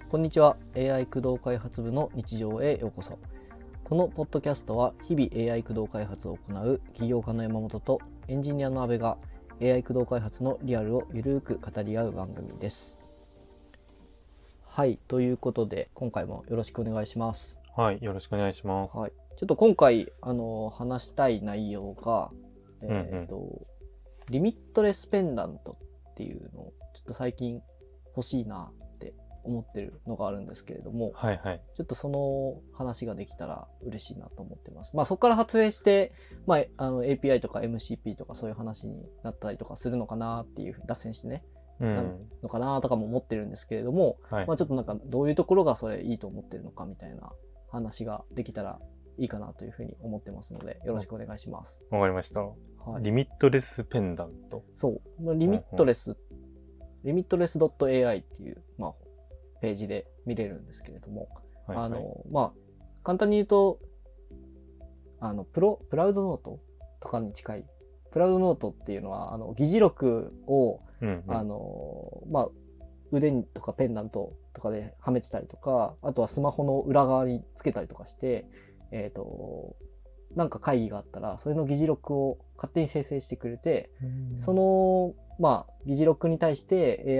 こんにちは。 AI 駆動開発部の日常へようこそ。このポッドキャストは日々 AI 駆動開発を行う起業家の山本とエンジニアの阿部が AI 駆動開発のリアルをゆるく語り合う番組です。はい、ということで今回もよろしくお願いします。 はい、よろしくお願いします。 はい、ちょっと今回話したい内容が、リミットレスペンダントっていうのをちょっと最近欲しいなって思ってるのがあるんですけれども、 はいはい。 ちょっとその話ができたら嬉しいなと思ってます。まあそこから発生して、API とか MCP とかそういう話になったりとかするのかなっていう脱線してね、なのかなとかも思ってるんですけれども、 はい、 ちょっとなんかどういうところがそれいいと思ってるのかみたいな話ができたらいいかなというふうに思ってますので、よろしくお願いします。 わかりました。 はい、 リミットレスペンダント。 そう。リミットレス、limitless.ai っていう、ページで見れるんですけれども、簡単に言うと、プラウドノートとかに近い。プラウドノートっていうのは、議事録を、腕にとかペンダントとかではめてたりとか、あとはスマホの裏側につけたりとかして、なんか会議があったら、それの議事録を勝手に生成してくれて、その、議事録に対して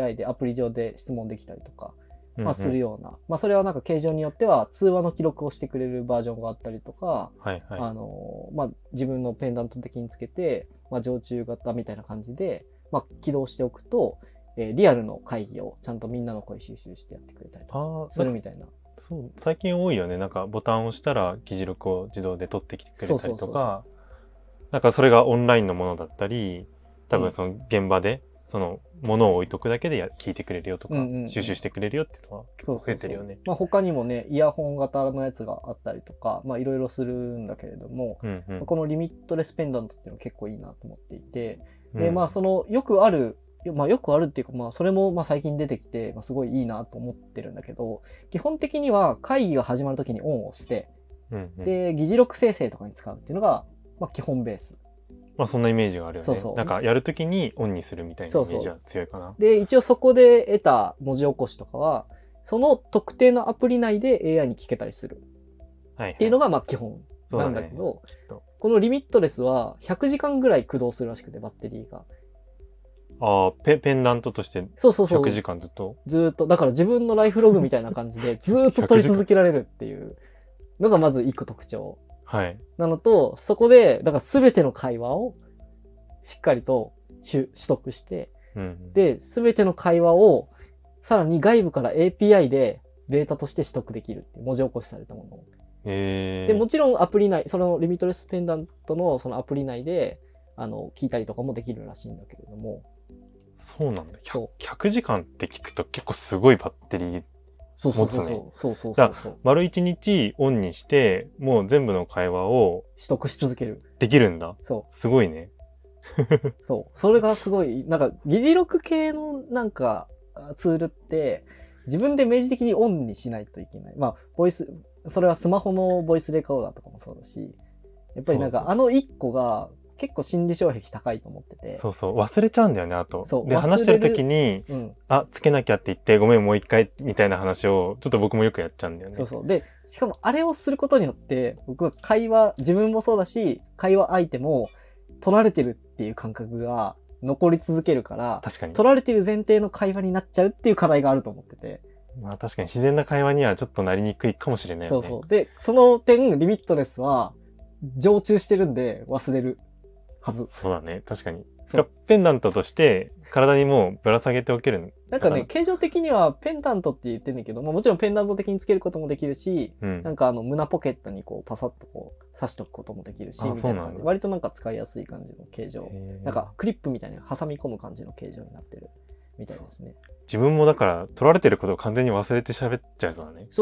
AI でアプリ上で質問できたりとか、するような。それはなんか形状によっては通話の記録をしてくれるバージョンがあったりとか、自分のペンダント的につけて、常駐型みたいな感じで、起動しておくと、リアルの会議をちゃんとみんなの声収集してやってくれたりとかするみたいな。 そう、最近多いよね。なんかボタンを押したら議事録を自動で取ってきてくれたりとか、なんかそれがオンラインのものだったり、多分その現場でそのものを置いとくだけで聞いてくれるよとか、収集してくれるよっていうのは結構増えてるよね。 他にもね、イヤホン型のやつがあったりとか、いろいろするんだけれども、このリミットレスペンダントっていうのは結構いいなと思っていて、で、そのよくあるっていうか、それも最近出てきて、すごいいいなと思ってるんだけど、基本的には会議が始まるときにオンをして、で、議事録生成とかに使うっていうのが、基本ベース。 そんなイメージがあるよね。なんかやるときにオンにするみたいなイメージは強いかな。 で、一応そこで得た文字起こしとかは、その特定のアプリ内で AI に聞けたりする。っていうのが基本なんだけど、このリミットレスは100時間ぐらい駆動するらしくて、バッテリーが。 ペンダントとして100時間ずっと。 だから自分のライフログみたいな感じでずっと取り続けられるっていうのがまず一個特徴。 はい。 なのと、そこで、だから全ての会話をしっかりと取得して、で、全ての会話をさらに外部から API でデータとして取得できるっていう文字起こしされたものを。で、もちろんアプリ内、そのリミットレスペンダントのそのアプリ内で、聞いたりとかもできるらしいんだけれども。 そうなんだ。100時間って聞くと結構すごいバッテリー持つね。 そう。 だから丸1日オンにして、もう全部の会話を取得し続ける。 できるんだ。 そう。 すごいね。 そう。それがすごい、なんか議事録系のなんかツールって自分で明示的にオンにしないといけない。それはスマホのボイスレコーダーとかもそうだし、やっぱりなんか1個が結構心理障壁高いと思ってて。 そう。忘れちゃうんだよね、あと。で、話してる時に、つけなきゃって言って、ごめん、もう一回、みたいな話を、ちょっと僕もよくやっちゃうんだよね。 そう。で、しかもあれをすることによって、僕は自分もそうだし、会話相手も取られてるっていう感覚が残り続けるから、 確かに。 取られてる前提の会話になっちゃうっていう課題があると思ってて。 確かに自然な会話にはちょっとなりにくいかもしれないよね。 そう。で、その点、リミットレスは、常駐してるんで忘れるはず。 そうだね。確かに。ペンダントとして体にもうぶら下げておける。 なんかね、形状的にはペンダントって言ってんだけど、もちろんペンダント的につけることもできるし、なんか胸ポケットにパサッと刺しとくこともできるし、みたいな感じで割となんか使いやすい感じの形状。なんかクリップみたいに挟み込む感じの形状になってるみたいですね。 自分もだから取られてることを完全に忘れて喋っちゃうだね。 そう。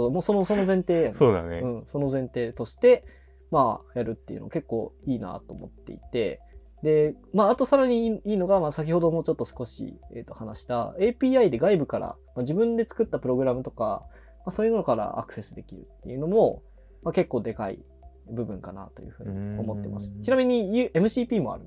もうその前提。 そうだね。 その前提として、やるっていうの結構いいなと思っていて、で、あとさらにいいのが、先ほどもちょっと少し、話した API で外部から、自分で作ったプログラムとか、そういうのからアクセスできるっていうのも、結構でかい部分かなというふうに思ってます。ちなみに MCP もあるみたい。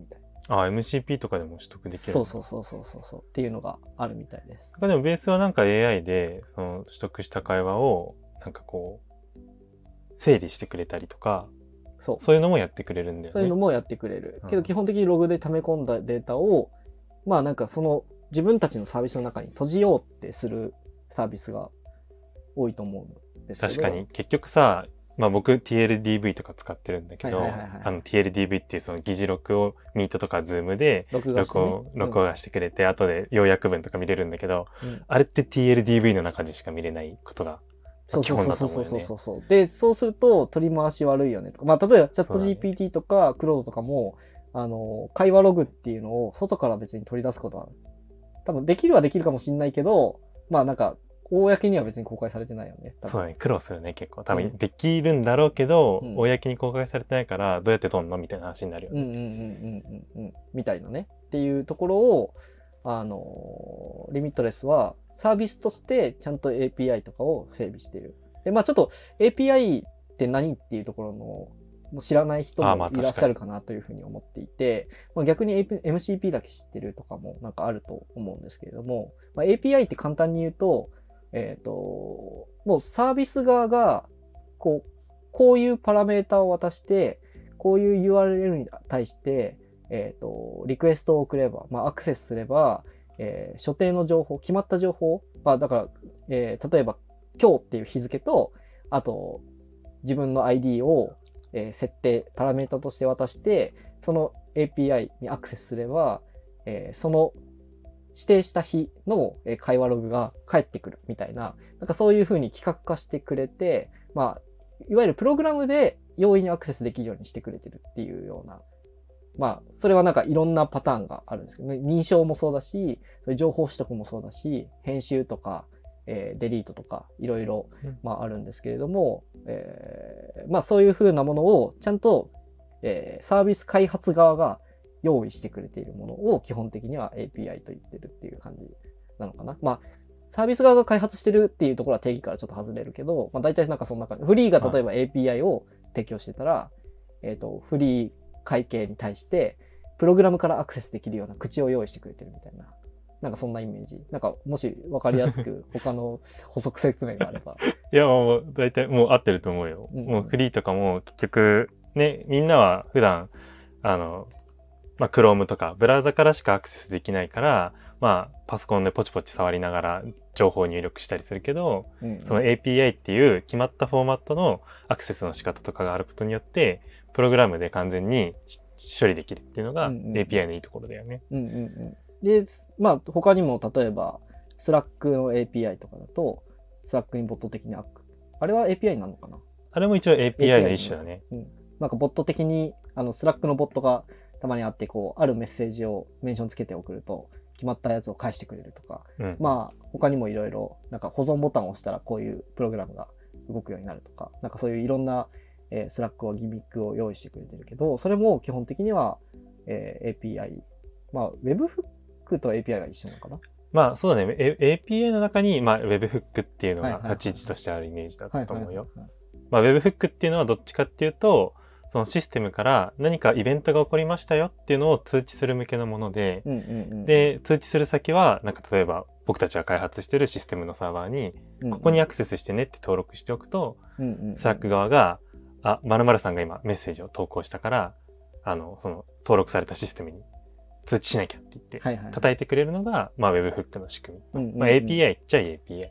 あ、MCP とかでも取得できる。 そうっていうのがあるみたいです。 でもベースはなんか AI で、その取得した会話を、なんかこう、整理してくれたりとか、そういうのもやってくれるんだよね。 そういうのもやってくれる。けど基本的にログで溜め込んだデータを、まあなんかその自分たちのサービスの中に閉じようってするサービスが多いと思うんですけど。 確かに。結局さ、まあ僕 TLDV とか使ってるんだけど、TLDV っていうその議事録をミートとかズームで録画してくれて、後で要約文とか見れるんだけど、あれって TLDV の中でしか見れないことが基本だと思うよね。 そう。で、そうすると取り回し悪いよねとか。まあ例えばチャット GPT とかクロードとかも、会話ログっていうのを外から別に取り出すことは、多分できるはできるかもしれないけど、まあなんか、公には別に公開されてないよね。 そうだね。苦労するね、結構。多分できるんだろうけど、公に公開されてないから、どうやって撮んのみたいな話になるよね。 みたいなね。っていうところを、リミットレスはサービスとしてちゃんと API とかを整備している。で、まあちょっと API って何っていうところの知らない人もいらっしゃるかなというふうに思っていて、まあ、逆に MCP だけ知ってるとかもなんかあると思うんですけれども、まあ、API って簡単に言うと、もうサービス側が、こういうパラメータを渡して、こういう URL に対して、リクエストを送れば、まあ、アクセスすれば、所定の情報、決まった情報、まあ、だから、例えば、今日っていう日付と、あと、自分の ID を、設定、パラメータとして渡して、その API にアクセスすれば、その指定した日の会話ログが返ってくるみたいな、なんかそういう風に企画化してくれて、まあ、いわゆるプログラムで容易にアクセスできるようにしてくれてるっていうような、まあ、それはなんかいろんなパターンがあるんですけどね。認証もそうだし、情報取得もそうだし、編集とか、デリートとか、いろいろ、まああるんですけれども、まあそういう風なものをちゃんと、サービス開発側が用意してくれているものを基本的には API と言ってるっていう感じなのかな。まあ、サービス側が開発してるっていうところは定義からちょっと外れるけど、まあ大体なんかそんな感じ。フリーが例えば API を提供してたら、フリー会計に対して、プログラムからアクセスできるような口を用意してくれてるみたいな。なんかそんなイメージ。なんかもし分かりやすく他の補足説明があれば。 いや、もう大体もう合ってると思うよ。もうフリーとかも結局、ね、みんなは普段、まあ、Chrome とかブラウザからしかアクセスできないから、まあ、パソコンでポチポチ触りながら情報を入力したりするけど、その API っていう決まったフォーマットのアクセスの仕方とかがあることによって、プログラムで完全に処理できるっていうのが API のいいところだよね。 で、まあ、他にも例えば、Slack の API とかだと、Slack にボット的にあれは API なのかな？ あれも一応 API の一種だね。 なんかボット的に、Slack のボットがたまにあって、こう、あるメッセージをメンションつけて送ると、決まったやつを返してくれるとか、まあ、他にもいろいろ、なんか保存ボタンを押したらこういうプログラムが動くようになるとか、なんかそういういろんな、Slack はギミックを用意してくれてるけど、それも基本的には、API、まあ、Webhook と API が一緒なのかな？ まあそうだね。API の中に、まあ Webhook っていうのが立ち位置としてあるイメージだと思うよ。まあ Webhook っていうのはどっちかっていうと、そのシステムから何かイベントが起こりましたよっていうのを通知する向けのもので、で、通知する先は、なんか例えば僕たちが開発してるシステムのサーバーに、ここにアクセスしてねって登録しておくと、Slack 側が、あ、〇〇さんが今メッセージを投稿したから、その登録されたシステムに通知しなきゃって言って、叩いてくれるのが、まあ Webhook の仕組み。まあ API っちゃ API。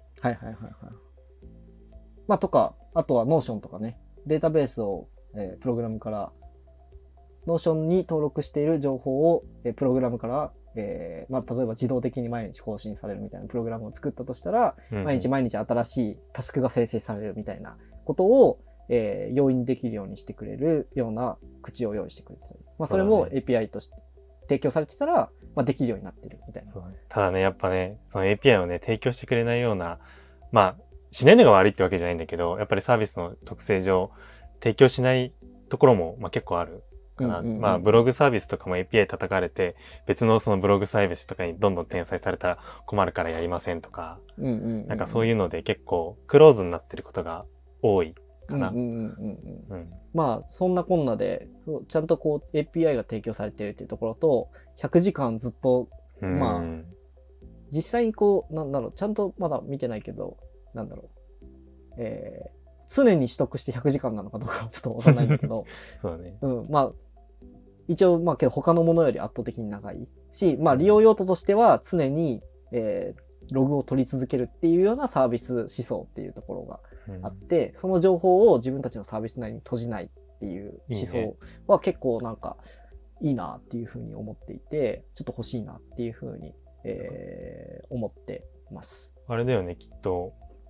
まあとか、あとは Notion とかね、データベースをプログラムから、Notion に登録している情報を、プログラムから、まあ、例えば自動的に毎日更新されるみたいなプログラムを作ったとしたら、毎日新しいタスクが生成されるみたいなことを、容易にできるようにしてくれるような口を用意してくれてたり。まあ、それも API として提供されてたら、まあ、できるようになってるみたいな。 ただね、やっぱね、その API をね、提供してくれないような、まあ、しないのが悪いってわけじゃないんだけど、やっぱりサービスの特性上、提供しないところも、まあ、結構あるかな。まあ、ブログサービスとかも API 叩かれて、別のそのブログサービスとかにどんどん転載されたら困るからやりませんとか、なんかそういうので結構クローズになってることが多いかな。 まあそんなこんなでちゃんとこう API が提供されてるっていうところと100時間ずっとまあ実際にこうなんだろうちゃんとまだ見てないけどなんだろう常に取得して100時間なのかどうかはちょっとわかんないんだけどそうだね。 まあ一応まあけど他のものより圧倒的に長いしまあ利用用途としては常にログを取り続けるっていうようなサービス思想っていうところがあって、その情報を自分たちのサービス内に閉じないっていう思想は結構なんかいいなっていうふうに思っていて、ちょっと欲しいなっていうふうに、思ってます。 あれだよね、きっと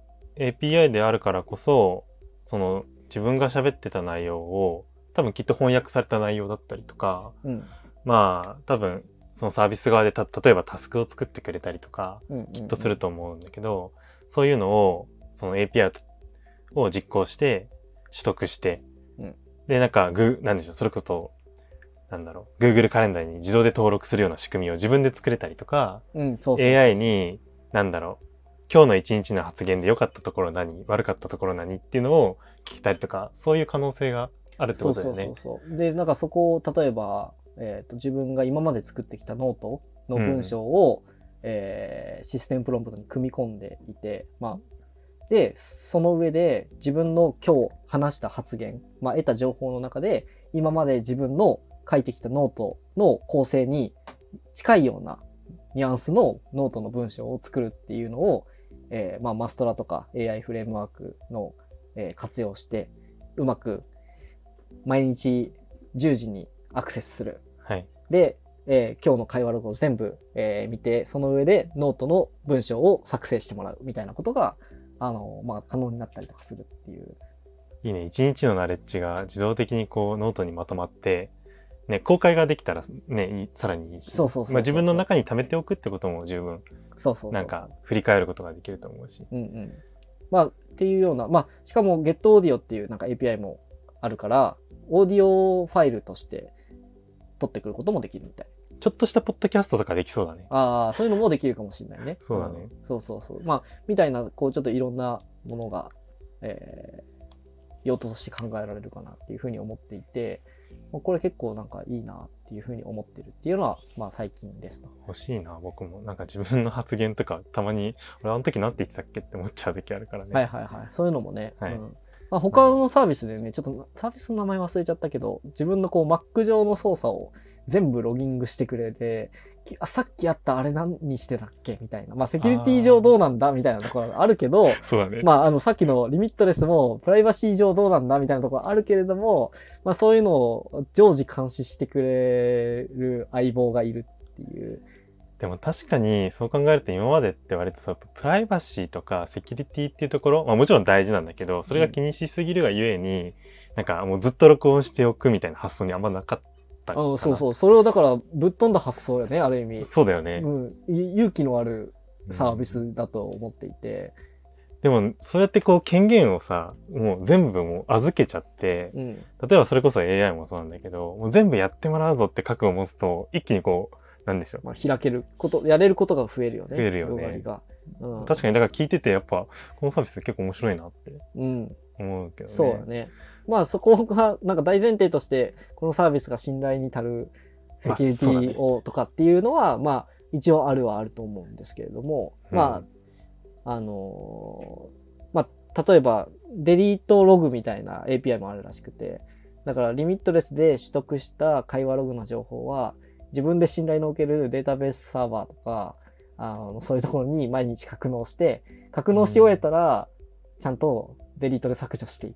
API であるからこそ、その自分が喋ってた内容を多分きっと翻訳された内容だったりとか、まあ多分そのサービス側で例えばタスクを作ってくれたりとか、きっとすると思うんだけど、そういうのを、その API を実行して、取得して、で、なんか、なんでしょう、それこそ、なんだろう、Google カレンダーに自動で登録するような仕組みを自分で作れたりとか、AI に、なんだろう、今日の一日の発言で良かったところ何、悪かったところ何っていうのを聞いたりとか、そういう可能性があるってことだよね。 そうで、なんかそこを、例えば、自分が今まで作ってきたノートの文章を、システムプロンプトに組み込んでいて、まあ、で、その上で自分の今日話した発言、まあ得た情報の中で、今まで自分の書いてきたノートの構成に近いようなニュアンスのノートの文章を作るっていうのを、まあマストラとか AI フレームワークの、活用して、うまく毎日10時にアクセスする。 はい。 で、今日の会話ログを全部、見て、その上でノートの文章を作成してもらうみたいなことが、まあ、可能になったりとかするっていう。 いいね。一日のナレッジが自動的にこうノートにまとまって、ね、公開ができたらね、さらにいいし。まあ自分の中に貯めておくってことも十分。なんか振り返ることができると思うし。 まあ、っていうような、まあ、しかも GetAudio っていうなんか API もあるから、オーディオファイルとして取ってくることもできるみたい。 ちょっとしたポッドキャストとかできそうだね。 ああ、そういうのもできるかもしれないね。 そうだね。 そう。まあ、みたいな、こう、ちょっといろんなものが、用途として考えられるかなっていうふうに思っていて、これ結構なんかいいなっていうふうに思ってるっていうのは、まあ最近ですと。 欲しいな、僕も。なんか自分の発言とか、たまに、俺あの時なんて言ってたっけって思っちゃう時あるからね。 そういうのもね。まあ、他のサービスでね、ちょっとサービスの名前忘れちゃったけど、自分のこう Mac 上の操作を全部ロギングしてくれて、さっきあったあれ何してたっけみたいな。まあ、セキュリティ上どうなんだみたいなところがあるけど、 そうだね。 まあ、さっきのリミットレスもプライバシー上どうなんだみたいなところあるけれども、まあ、そういうのを常時監視してくれる相棒がいるっていう。 でも確かにそう考えると今までって割とさ、プライバシーとかセキュリティっていうところ、まあもちろん大事なんだけど、それが気にしすぎるがゆえに、なんかもうずっと録音しておくみたいな発想にあんまなかったかな。 そう。それをだからぶっ飛んだ発想よね、ある意味。 そうだよね。 勇気のあるサービスだと思っていて。 でも、そうやってこう権限をさ、もう全部もう預けちゃって、例えばそれこそ AI もそうなんだけど、もう全部やってもらうぞって覚悟を持つと、一気にこう、なんでしょう。 まあ、開けること、やれることが増えるよね。 増えるよね。確かに、だから聞いててやっぱ、このサービス結構面白いなって思うけどね。 そうだね。まあそこが、なんか大前提として、このサービスが信頼に足るセキュリティをとかっていうのは、まあ一応あるはあると思うんですけれども、まあ、まあ、例えば、デリートログみたいな API もあるらしくて、だからリミットレスで取得した会話ログの情報は、自分で信頼のおけるデータベースサーバーとか、そういうところに毎日格納して、格納し終えたら、ちゃんとデリートで削除していって、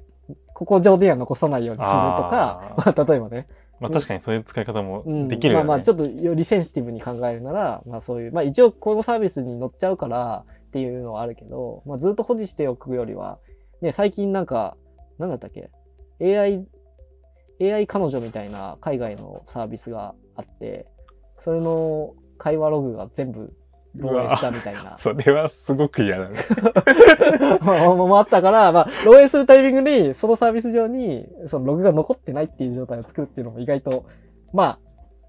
ここ上では残さないようにするとか、まあ、例えばね。 まあ確かにそういう使い方もできるよね。 まあちょっとよりセンシティブに考えるなら、まあそういう、まあ一応このサービスに乗っちゃうからっていうのはあるけど、まあずっと保持しておくよりは、ね、最近なんか、なんだったっけ ?AI 彼女みたいな海外のサービスがあって、それの会話ログが全部漏洩したみたいな。 それはすごく嫌だね。 もあったから、まあ、漏洩するタイミングに、そのサービス上に、そのログが残ってないっていう状態を作るっていうのも意外と、まあ、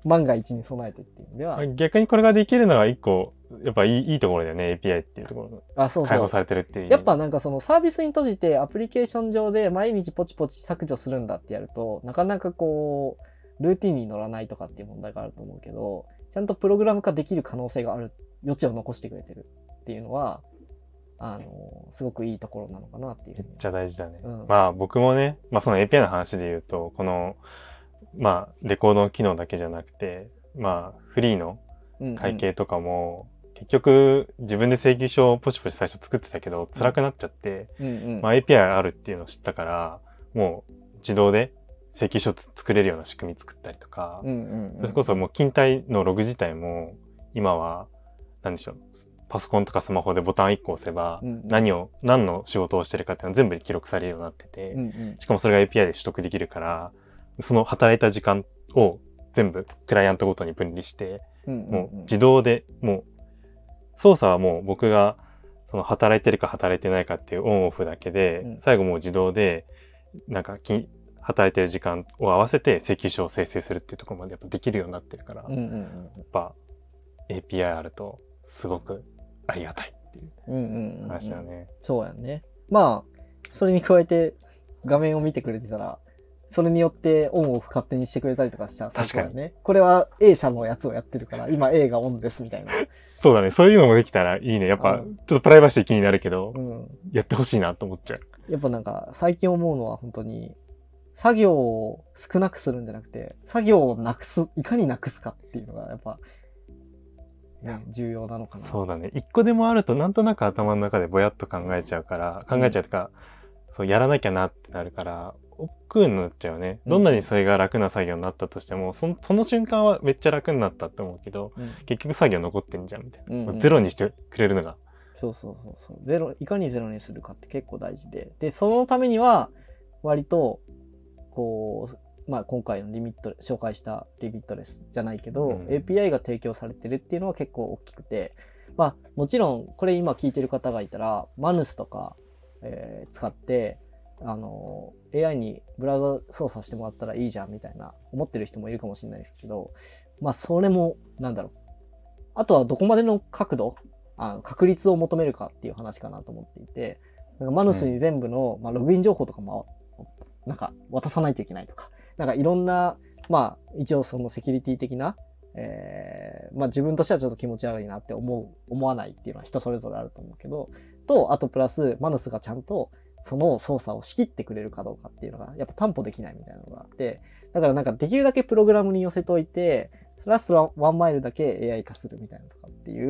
万が一に備えてっていう意味では。 逆にこれができるのは一個、やっぱいいところだよね、API っていうところ。 そうそう。 開放されてるっていう。 やっぱなんかそのサービスに閉じてアプリケーション上で毎日ポチポチ削除するんだってやると、なかなかこう、ルーティンに乗らないとかっていう問題があると思うけど、ちゃんとプログラム化できる可能性がある余地を残してくれてるっていうのは、すごくいいところなのかなっていう。 めっちゃ大事だね。 うん、 まあ僕もね、まあその API の話で言うと、この、まあレコードの機能だけじゃなくて、まあフリーの会計とかも、結局自分で請求書をポチポチ最初作ってたけど辛くなっちゃって、まあ API あるっていうのを知ったから、もう自動で請求書作れるような仕組み作ったりとか、それこそもう勤怠のログ自体も今は何でしょう、パソコンとかスマホでボタン1個押せば何の仕事をしてるかっていうのは全部記録されるようになってて、しかもそれが API で取得できるから、その働いた時間を全部クライアントごとに分離して、もう自動でもう操作はもう僕がその働いてるか働いてないかっていうオンオフだけで、最後もう自動でなんか働いてる時間を合わせて請求書を生成するっていうところまでやっぱできるようになってるから、やっぱ API あるとすごくありがたいっていう話だね。 そうやね。まあそれに加えて画面を見てくれてたら、それによってオンオフ勝手にしてくれたりとかしたら、 確かにね。これは A 社のやつをやってるから、今 A がオンですみたいな。 そうだね。そういうのもできたらいいね。やっぱ、ちょっとプライバシー気になるけど、やってほしいなと思っちゃう。 やっぱなんか、最近思うのは本当に、作業を少なくするんじゃなくて、作業をなくす、いかになくすかっていうのが、やっぱ、ね、重要なのかな。 そうだね。一個でもあると、なんとなく頭の中でぼやっと考えちゃうから、考えちゃうとか、そう、やらなきゃなってなるから、億劫になっちゃうね。どんなにそれが楽な作業になったとしても、その瞬間はめっちゃ楽になったって思うけど、結局作業残ってんじゃんみたいな。ゼロにしてくれるのが。 そういかにゼロにするかって結構大事で。で、そのためには、割と、こう、まあ今回の紹介したリミットレスじゃないけど、API が提供されてるっていうのは結構大きくて、まあもちろんこれ今聞いてる方がいたら、マヌスとか、使って、AI にブラウザ操作してもらったらいいじゃんみたいな思ってる人もいるかもしれないですけど、まあそれもなんだろう。あとはどこまでの確度、確率を求めるかっていう話かなと思っていて、なんかマヌスに全部の、まあ、ログイン情報とかもなんか渡さないといけないとか、なんかいろんな、まあ一応そのセキュリティ的な、まあ自分としてはちょっと気持ち悪いなって思わないっていうのは人それぞれあると思うけど、あとプラスマヌスがちゃんとその操作を仕切ってくれるかどうかっていうのがやっぱ担保できないみたいなのがあって、だからなんかできるだけプログラムに寄せといて、ラストワンマイルだけ AI 化するみたいなとかっていう、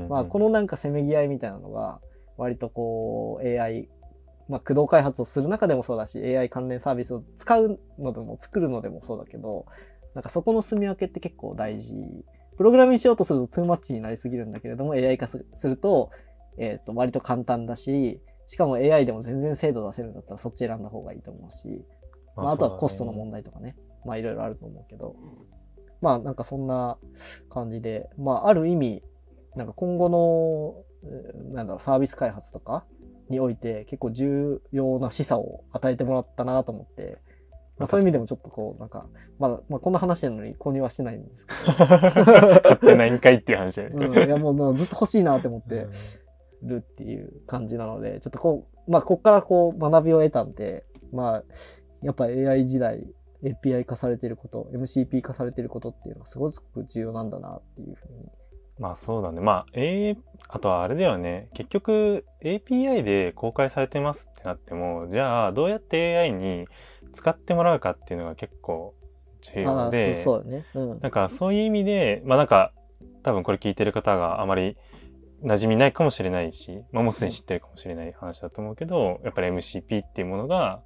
まあこのなんかせめぎ合いみたいなのが割とこう AI、まあ駆動開発をする中でもそうだし、AI 関連サービスを使うのでも作るのでもそうだけど、なんかそこの住み分けって結構大事。プログラムにしようとするとトゥーマッチになりすぎるんだけれども AI 化すると、割と簡単だし、しかも AI でも全然精度出せるんだったらそっち選んだ方がいいと思うし、まあ、あとはコストの問題とかね、まあいろいろあると思うけど、まあなんかそんな感じで、まあある意味、なんか今後の、なんだろう、サービス開発とかにおいて結構重要な示唆を与えてもらったなと思って、まあそういう意味でもちょっとこう、なんか、まあこんな話なのに購入はしてないんですけど。 買ってないんかいっていう話だよね。 いやもうずっと欲しいなって思って。るっていう感じなので、ちょっとこっからこう学びを得たんで、まあ、やっぱ AI 時代、API 化されていること、MCP 化されていることっていうのはすごく重要なんだなっていうふうに。 まあそうだね。まあ、あとはあれだよね。結局 API で公開されてますってなっても、じゃあどうやって AI に使ってもらうかっていうのが結構重要で、 そうね。 なんかそういう意味で、まあなんか多分これ聞いてる方があまり馴染みないかもしれないし、まあもうすでに知ってるかもしれない話だと思うけど、やっぱり MCP っていうものが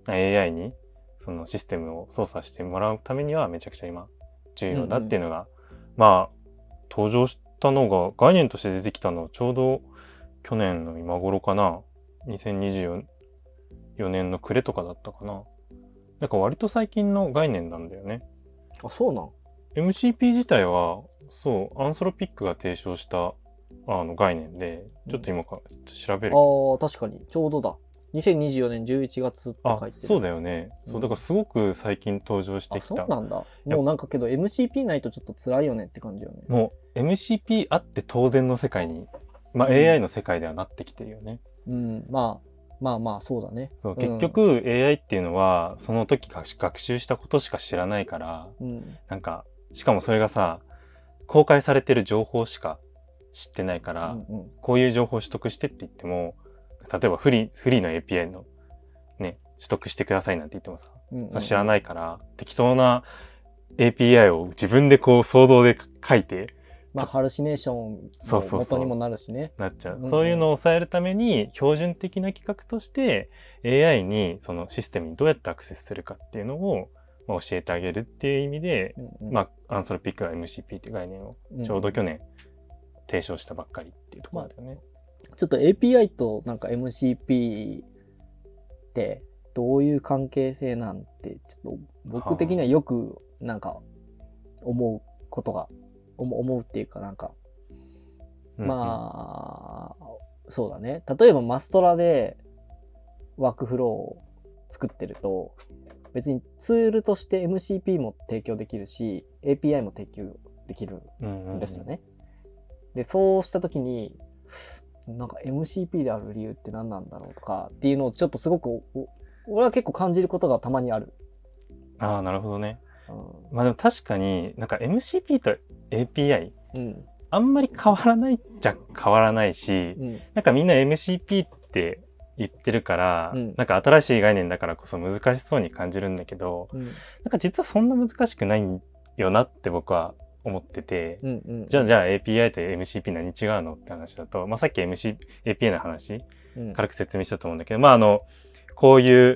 AI にそのシステムを操作してもらうためにはめちゃくちゃ今重要だっていうのが、まあ登場したのが概念として出てきたのはちょうど去年の今頃かな。2024年の暮れとかだったかな。なんか割と最近の概念なんだよね。 あ、そうなん？ MCP 自体は、そう、アンソロピックが提唱した概念で、ちょっと今から調べる。 ああ、確かに。ちょうどだ。 2024年11月って書いてる。 そうだよね。そう、だからすごく最近登場してきた。 そうなんだ。もうなんかけど MCP ないとちょっと辛いよねって感じよね。 もう MCP あって当然の世界に、AI の世界ではなってきてるよね。 まあ、そうだね。 そう、結局 AI っていうのは、その時学習したことしか知らないから、なんか、しかもそれがさ、公開されてる情報しか知ってないから、こういう情報を取得してって言っても、例えばフリーの API のね、取得してくださいなんて言ってもさ、知らないから、適当な API を自分でこう想像で書いて、 ハルシネーションの元にもなるしね。 なっちゃう。そういうのを抑えるために、標準的な規格として AI にそのシステムにどうやってアクセスするかっていうのを教えてあげるっていう意味で、アンソロピックが MCP って概念をちょうど去年提唱したばっかりっていうところだよね。 ちょっと API となんか MCP ってどういう関係性なんて、ちょっと僕的にはよくなんか思うことが、思うっていうかなんか、そうだね。例えばマストラでワークフローを作ってると、別にツールとして MCP も提供できるし、API も提供できるんですよね。で、そうしたときに、なんか MCP である理由って何なんだろうとかっていうのをちょっとすごく、俺は結構感じることがたまにある。 なるほどね。でも確かになんか MCP と API、あんまり変わらないっちゃ変わらないし、なんかみんな MCP って言ってるから、なんか新しい概念だからこそ難しそうに感じるんだけど、なんか実はそんな難しくないよなって僕は思ってて、じゃあ API と MCP 何違うのって話だと、さっき API の話、軽く説明したと思うんだけど、こういう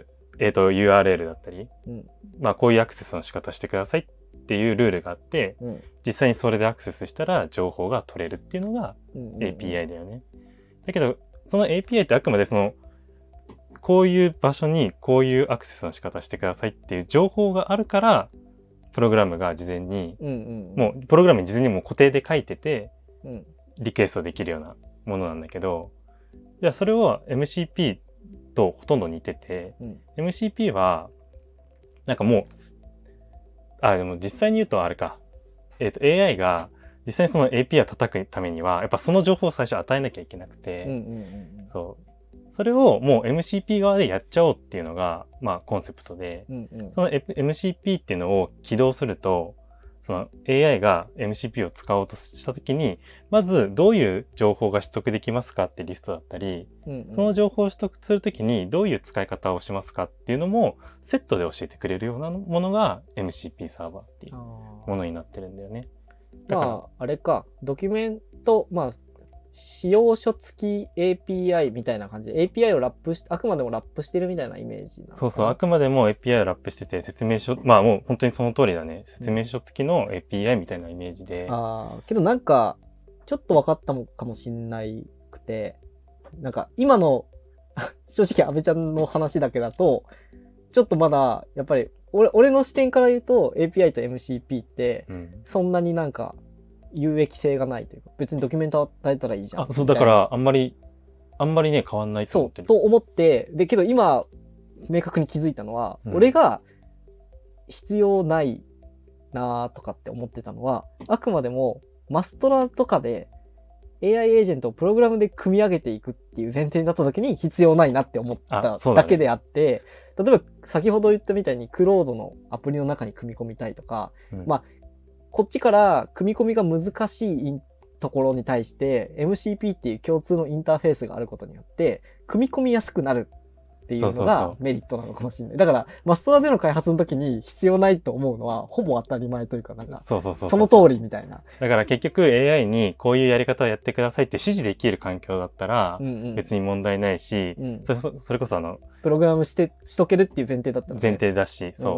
、URL だったり、こういうアクセスの仕方してくださいっていうルールがあって、実際にそれでアクセスしたら情報が取れるっていうのが API だよね。だけど、その API ってあくまでこういう場所にこういうアクセスの仕方してくださいっていう情報があるから、プログラムが事前に、もうプログラムに事前にもう固定で書いてて、リクエストできるようなものなんだけど、じゃあそれを MCP とほとんど似てて、MCP は、なんかもう、でも実際に言うとあれか、AI が実際にその API を叩くためには、やっぱその情報を最初与えなきゃいけなくて、それをもう MCP 側でやっちゃおうっていうのが、コンセプトで、その MCP っていうのを起動すると、その AI が MCP を使おうとしたときに、まずどういう情報が取得できますかってリストだったり、その情報を取得するときにどういう使い方をしますかっていうのもセットで教えてくれるようなものが MCP サーバーっていうものになってるんだよね。 あれか、ドキュメント、使用書付き API みたいな感じで API をラップあくまでもラップしてるみたいなイメージなのかな。 そう、あくまでも API をラップしてて説明書、もう本当にその通りだね。説明書付きの API みたいなイメージで。 けどなんか、ちょっと分かったのかもしんないくて、なんか今の、正直安倍ちゃんの話だけだと、ちょっとまだ、やっぱり、俺の視点から言うと API と MCP って、そんなになんか、有益性がないというか、別にドキュメント与えたらいいじゃん。 そう、だから、あんまりね、変わんないと思ってる。 そう、と思って、で、けど今、明確に気づいたのは、俺が必要ないなとかって思ってたのは、あくまでも、マストラとかで AI エージェントをプログラムで組み上げていくっていう前提になった時に必要ないなって思っただけであって、例えば先ほど言ったみたいにクロードのアプリの中に組み込みたいとか、こっちから組み込みが難しいところに対して MCP っていう共通のインターフェースがあることによって組み込みやすくなるっていうのがメリットなのかもしれない。だからマストラでの開発の時に必要ないと思うのはほぼ当たり前というか、なんかその通りみたいな。 だから結局 AI にこういうやり方をやってくださいって指示できる環境だったら別に問題ないし、それこそプログラムしとけるっていう前提だったので。 前提だし、そう。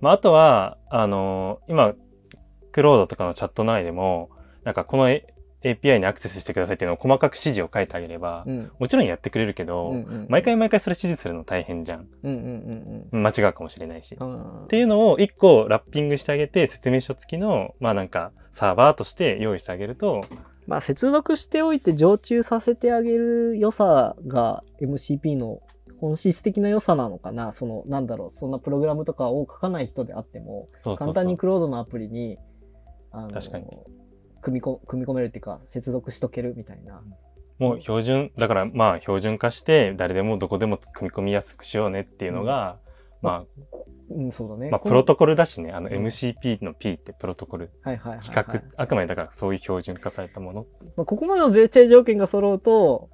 あとは今クロードとかのチャット内でもなんかこのAPI にアクセスしてくださいっていうのを細かく指示を書いてあげれば、もちろんやってくれるけど、毎回それ指示するの大変じゃん。間違うかもしれないし。っていうのを一個ラッピングしてあげて、説明書付きの、なんかサーバーとして用意してあげると、 接続しておいて常駐させてあげる良さが MCP の本質的な良さなのかな。そんなプログラムとかを書かない人であっても、簡単にクロードのアプリに、 確かに組み込めるっていうか、接続しとけるみたいな。 もうだからまあ標準化して誰でもどこでも組み込みやすくしようねっていうのが、 そうだね。 まあプロトコルだしね、MCP の P ってプロトコル。企画、あくまでだからそういう標準化されたもの。 ここまでの前提条件が揃うと、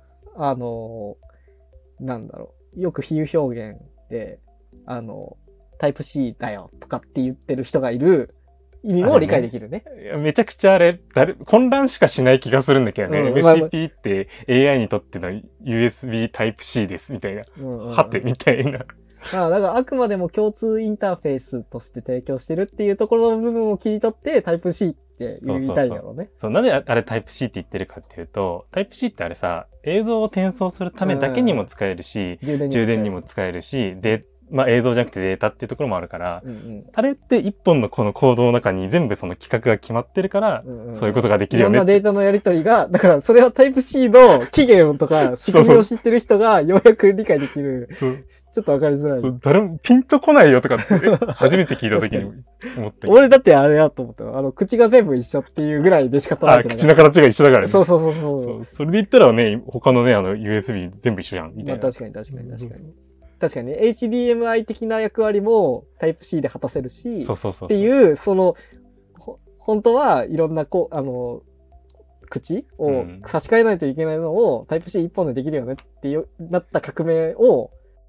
よく比喩表現で、タイプ C だよとかって言ってる人がいる意味も理解できるね。 めちゃくちゃ混乱しかしない気がするんだけどね。MCP って AI にとっての USB タイプ C ですみたいな。はてみたいな。 だからあくまでも共通インターフェースとして提供してるっていうところの部分を切り取ってタイプ C って言いたいんだろうね。 そう、なんであれタイプ C って言ってるかっていうと、タイプ C ってあれさ、映像を転送するためだけにも使えるし、充電にも使えるし、で、まあ映像じゃなくてデータっていうところもあるから、あれって一本のこのコードの中に全部その規格が決まってるから、そういうことができるよね。 いろんなデータのやり取りが、だからそれはタイプ C の期限とか仕組みを知ってる人がようやく理解できる。ちょっとわかりづらい。 誰もピンとこないよとかって初めて聞いた時に思って。 俺だってあれやと思ったの。口が全部一緒っていうぐらいでしか取られてない。 口の形が一緒だからね。 そう。 それで言ったらね、他のね、USB 全部一緒やん。みたいな。 確かに。確かにね、HDMI 的な役割もタイプ C で果たせるし、っていう、本当はいろんな口を差し替えないといけないのをタイプ C 一本でできるよねってなった革命を、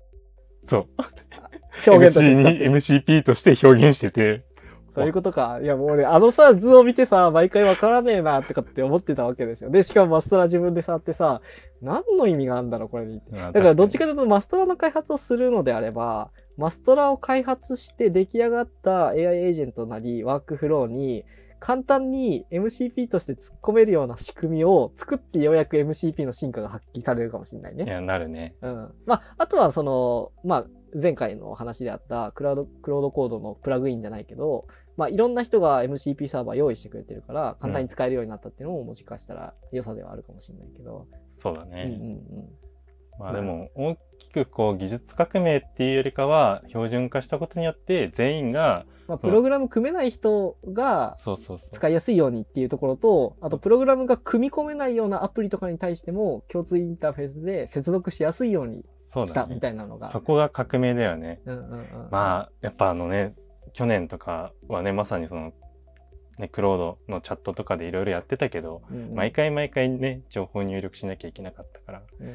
表現として。MCP として表現してて。 そういうことか。いやもう俺、図を見てさ、毎回わからねえな、とかって思ってたわけですよ。で、しかもマストラ自分で触ってさ、何の意味があるんだろう、これに。だからどっちかというとマストラの開発をするのであれば、マストラを開発して出来上がった AI エージェントなり、ワークフローに、簡単に MCP として突っ込めるような仕組みを作ってようやく MCP の進化が発揮されるかもしれないね。 いや、なるね。 あとは前回の話であったクラウドコードのプラグインじゃないけど、いろんな人が MCP サーバー用意してくれてるから、簡単に使えるようになったっていうのももしかしたら良さではあるかもしれないけど。 そうだね。でも、大きく技術革命っていうよりかは、標準化したことによって全員が、 プログラム組めない人が使いやすいようにっていうところと、あとプログラムが組み込めないようなアプリとかに対しても共通インターフェースで接続しやすいようにしたみたいなのが。 そこが革命だよね。やっぱ去年とかはね、まさにクロードのチャットとかでいろいろやってたけど、毎回ね、情報入力しなきゃいけなかったから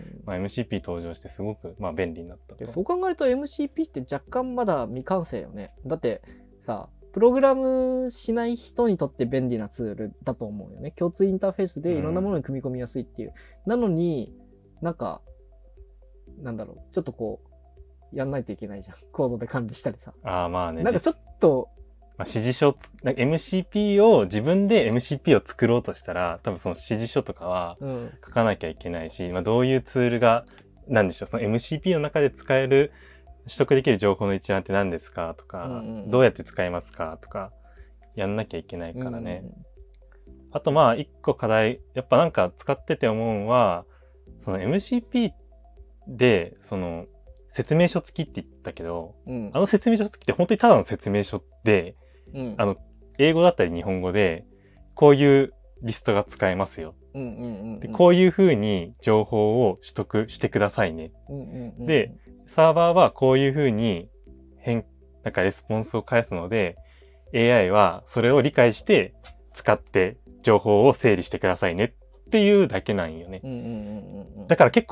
、MCP 登場してすごく便利になった。 そう考えると MCP って若干まだ未完成よね。だってさ、プログラムしない人にとって便利なツールだと思うよね。共通インターフェースでいろんなものに組み込みやすいっていう。なのに、ちょっとやんないといけないじゃん。コードで管理したりさ。ちょっと、 指示書、MCP を自分で MCP を作ろうとしたら、多分その指示書とかは書かなきゃいけないし、どういうツールが、なんでしょう、その MCP の中で使える、取得できる情報の一覧って何ですかとか、どうやって使いますかとか、やんなきゃいけないからね。あと一個課題、やっぱ使ってて思うのは、その MCP で、説明書付きって言ったけど、説明書付きって本当にただの説明書で、英語だったり日本語で、こういうリストが使えますよ。でこういう風に情報を取得してくださいね。で、サーバーはこういう風にレスポンスを返すので、AI はそれを理解して使って情報を整理してくださいねっていうだけなんよね。だから結構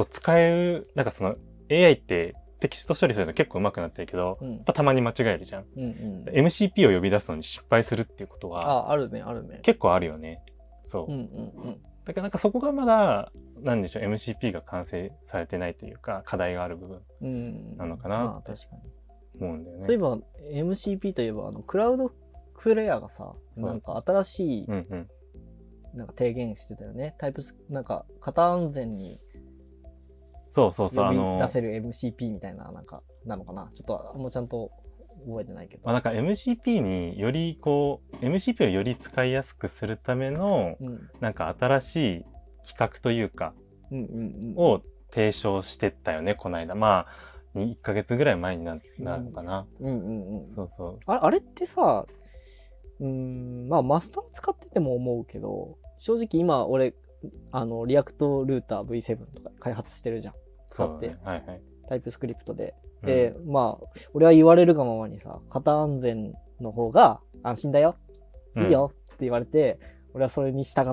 AI ってテキスト処理するの結構上手くなってるけど、たまに間違えるじゃん。MCP を呼び出すのに失敗するっていうことは、 あるね。 結構あるよね。そう。だからそこがまだ、なんでしょう、MCP が完成されてないというか、課題がある部分なのかなって思うんだよね。 そういえば MCP といえば、クラウドフレアがさ、新しい、提言してたよね。型安全に、呼び出せる MCP みたいな、なのかな。ちょっと、ちゃんと覚えてないけど。 MCP によりMCP をより使いやすくするための、新しい企画というか、を提唱してったよね、この間。 1ヶ月ぐらい前になるのかな。そうそう。 あれってさ、まあマストラ使ってても思うけど、正直今俺、リアクトルーター V7 とか開発してるじゃん。使って。 はいはい。 タイプスクリプトで。で、まあ、俺は言われるがままにさ、型安全の方が安心だよ。いいよって言われて、俺はそれに従って、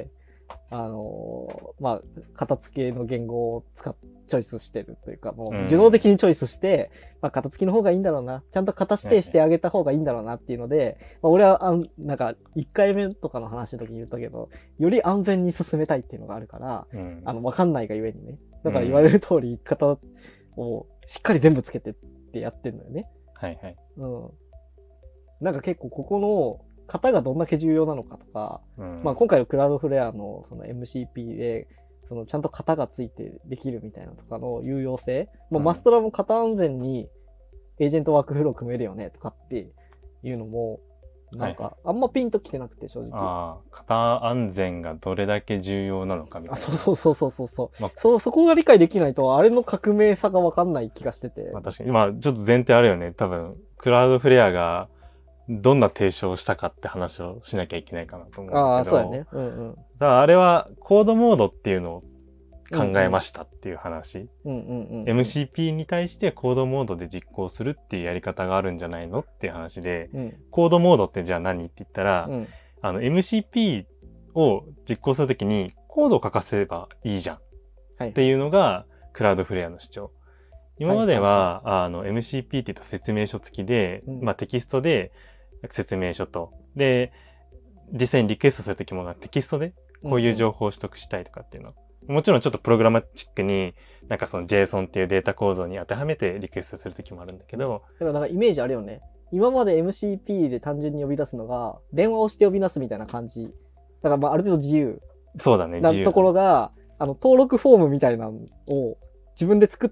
まあ、型付けの言語をチョイスしてるというか、もう受動的にチョイスして、まあ、型付きの方がいいんだろうな。ちゃんと型指定してあげた方がいいんだろうなっていうので、まあ、俺は、なんか、1回目とかの話の時に言ったけど、より安全に進めたいっていうのがあるから、わかんないがゆえにね。だから言われる通り、型をしっかり全部つけてってやってるのよね。 はいはい。 なんか結構ここの型がどんだけ重要なのかとか、まあ今回のクラウドフレアのその MCP で、そのちゃんと型がついてできるみたいなとかの有用性、もうマストラも型安全にエージェントワークフロー組めるよねとかっていうのも、なんかあんまピンときてなくて正直。 型安全がどれだけ重要なのかみたいな。 そう。そこが理解できないと、あれの革命さがわかんない気がしてて。 まあ確かに。まあちょっと前提あるよね。多分、クラウドフレアがどんな提唱をしたかって話をしなきゃいけないかなと思うんだけど。 そうやね。だからあれはコードモードっていうのを考えましたっていう話。MCP に対してコードモードで実行するっていうやり方があるんじゃないのっていう話で、コードモードってじゃあ何って言ったら、MCP を実行するときにコードを書かせればいいじゃんっていうのがクラウドフレアの主張。今までは、MCP って言うと説明書付きで、まあテキストで説明書と、で、実際にリクエストするときもテキストでこういう情報を取得したいとかっていうの。もちろんちょっとプログラマチックになんかその JSON っていうデータ構造に当てはめてリクエストするときもあるんだけど。 だからなんかイメージあるよね。今まで MCP で単純に呼び出すのが、電話をして呼び出すみたいな感じ。だからまあある程度自由。 そうだね、 自由。なところが、登録フォームみたいなのを自分で作って、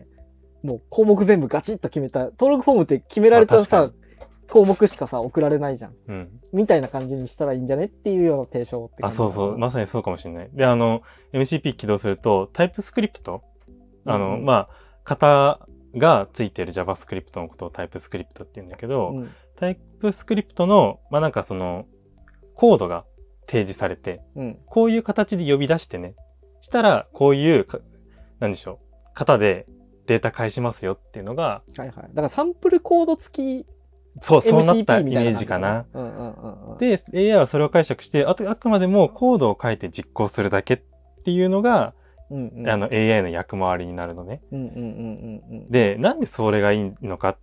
もう項目全部ガチッと決めた。登録フォームって決められたさ、項目しかさ、送られないじゃん。みたいな感じにしたらいいんじゃねっていうような提唱って感じ。 そう。まさにそうかもしれない。で、MCP 起動すると、タイプスクリプトまあ、型がついてる JavaScript のことをタイプスクリプトって言うんだけど、タイプスクリプトの、まあなんかその、コードが提示されて、こういう形で呼び出してね。したら、こういう、なんでしょう、型でデータ返しますよっていうのが。 だからサンプルコード付き、 そうなったイメージかな。で、AI はそれを解釈して、あくまでもコードを書いて実行するだけっていうのが、AI の役回りになるのね。で、なんでそれがいいのかって、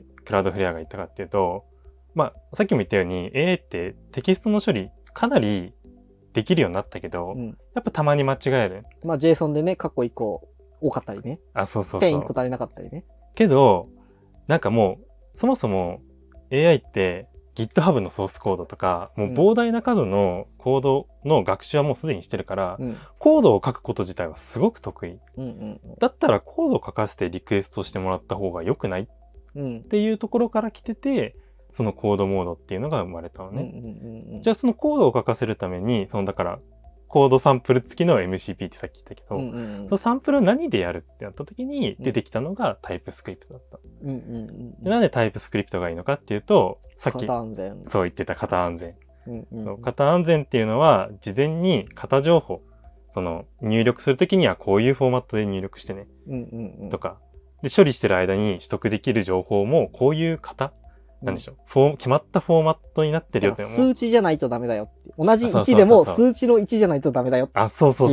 クラウドフレアが言ったかっていうと、まあ、さっきも言ったように、AI ってテキストの処理かなりできるようになったけど、やっぱたまに間違える。 まあ、JSON でね、過去1個多かったりね。点1個足りなかったりね。 けど、なんかもう、そもそも AI って GitHub のソースコードとか、もう膨大な数のコードの学習はもうすでにしてるから、コードを書くこと自体はすごく得意。だったらコードを書かせてリクエストしてもらった方が良くないっていうところから来てて、そのコードモードっていうのが生まれたのね。じゃあそのコードを書かせるために、だから、コードサンプル付きの MCP ってさっき言ったけど、そのサンプルを何でやるってなった時に出てきたのがタイプスクリプトだった。なんでタイプスクリプトがいいのかっていうと、さっきそう言ってた型安全。型安全っていうのは事前に型情報、入力するときにはこういうフォーマットで入力してね。とか。で、処理してる間に取得できる情報もこういう型なんでしょう。決まったフォーマットになってるよって思う。 数値じゃないとダメだよって。同じ1でも数値の1じゃないとダメだよって。 そう。同じ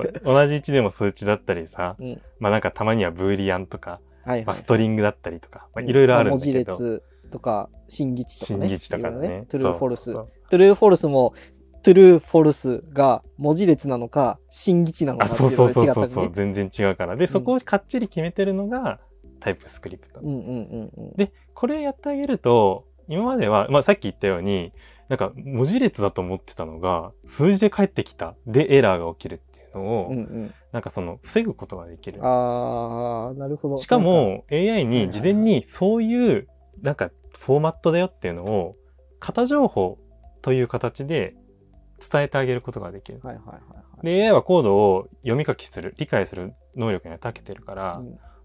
1でも数値だったりさ。まあなんかたまにはブーリアンとか、まあストリングだったりとか、いろいろあるんだけど。 文字列とか、新基地とかね。 新基地とかね。 トゥルーフォルス。トゥルーフォルスも、トゥルーフォルスが文字列なのか、新基地なのかっていうのが違ったりね。 全然違うから。で、そこをかっちり決めてるのがタイプスクリプト。で、これやってあげると、今までは、まあさっき言ったように、なんか文字列だと思ってたのが、数字で返ってきた。で、エラーが起きるっていうのを、なんか防ぐことができる。 なるほど。 しかも、AI に事前にそういう、なんか、フォーマットだよっていうのを、型情報という形で伝えてあげることができる。で、AI はコードを読み書きする、理解する能力には長けてるから、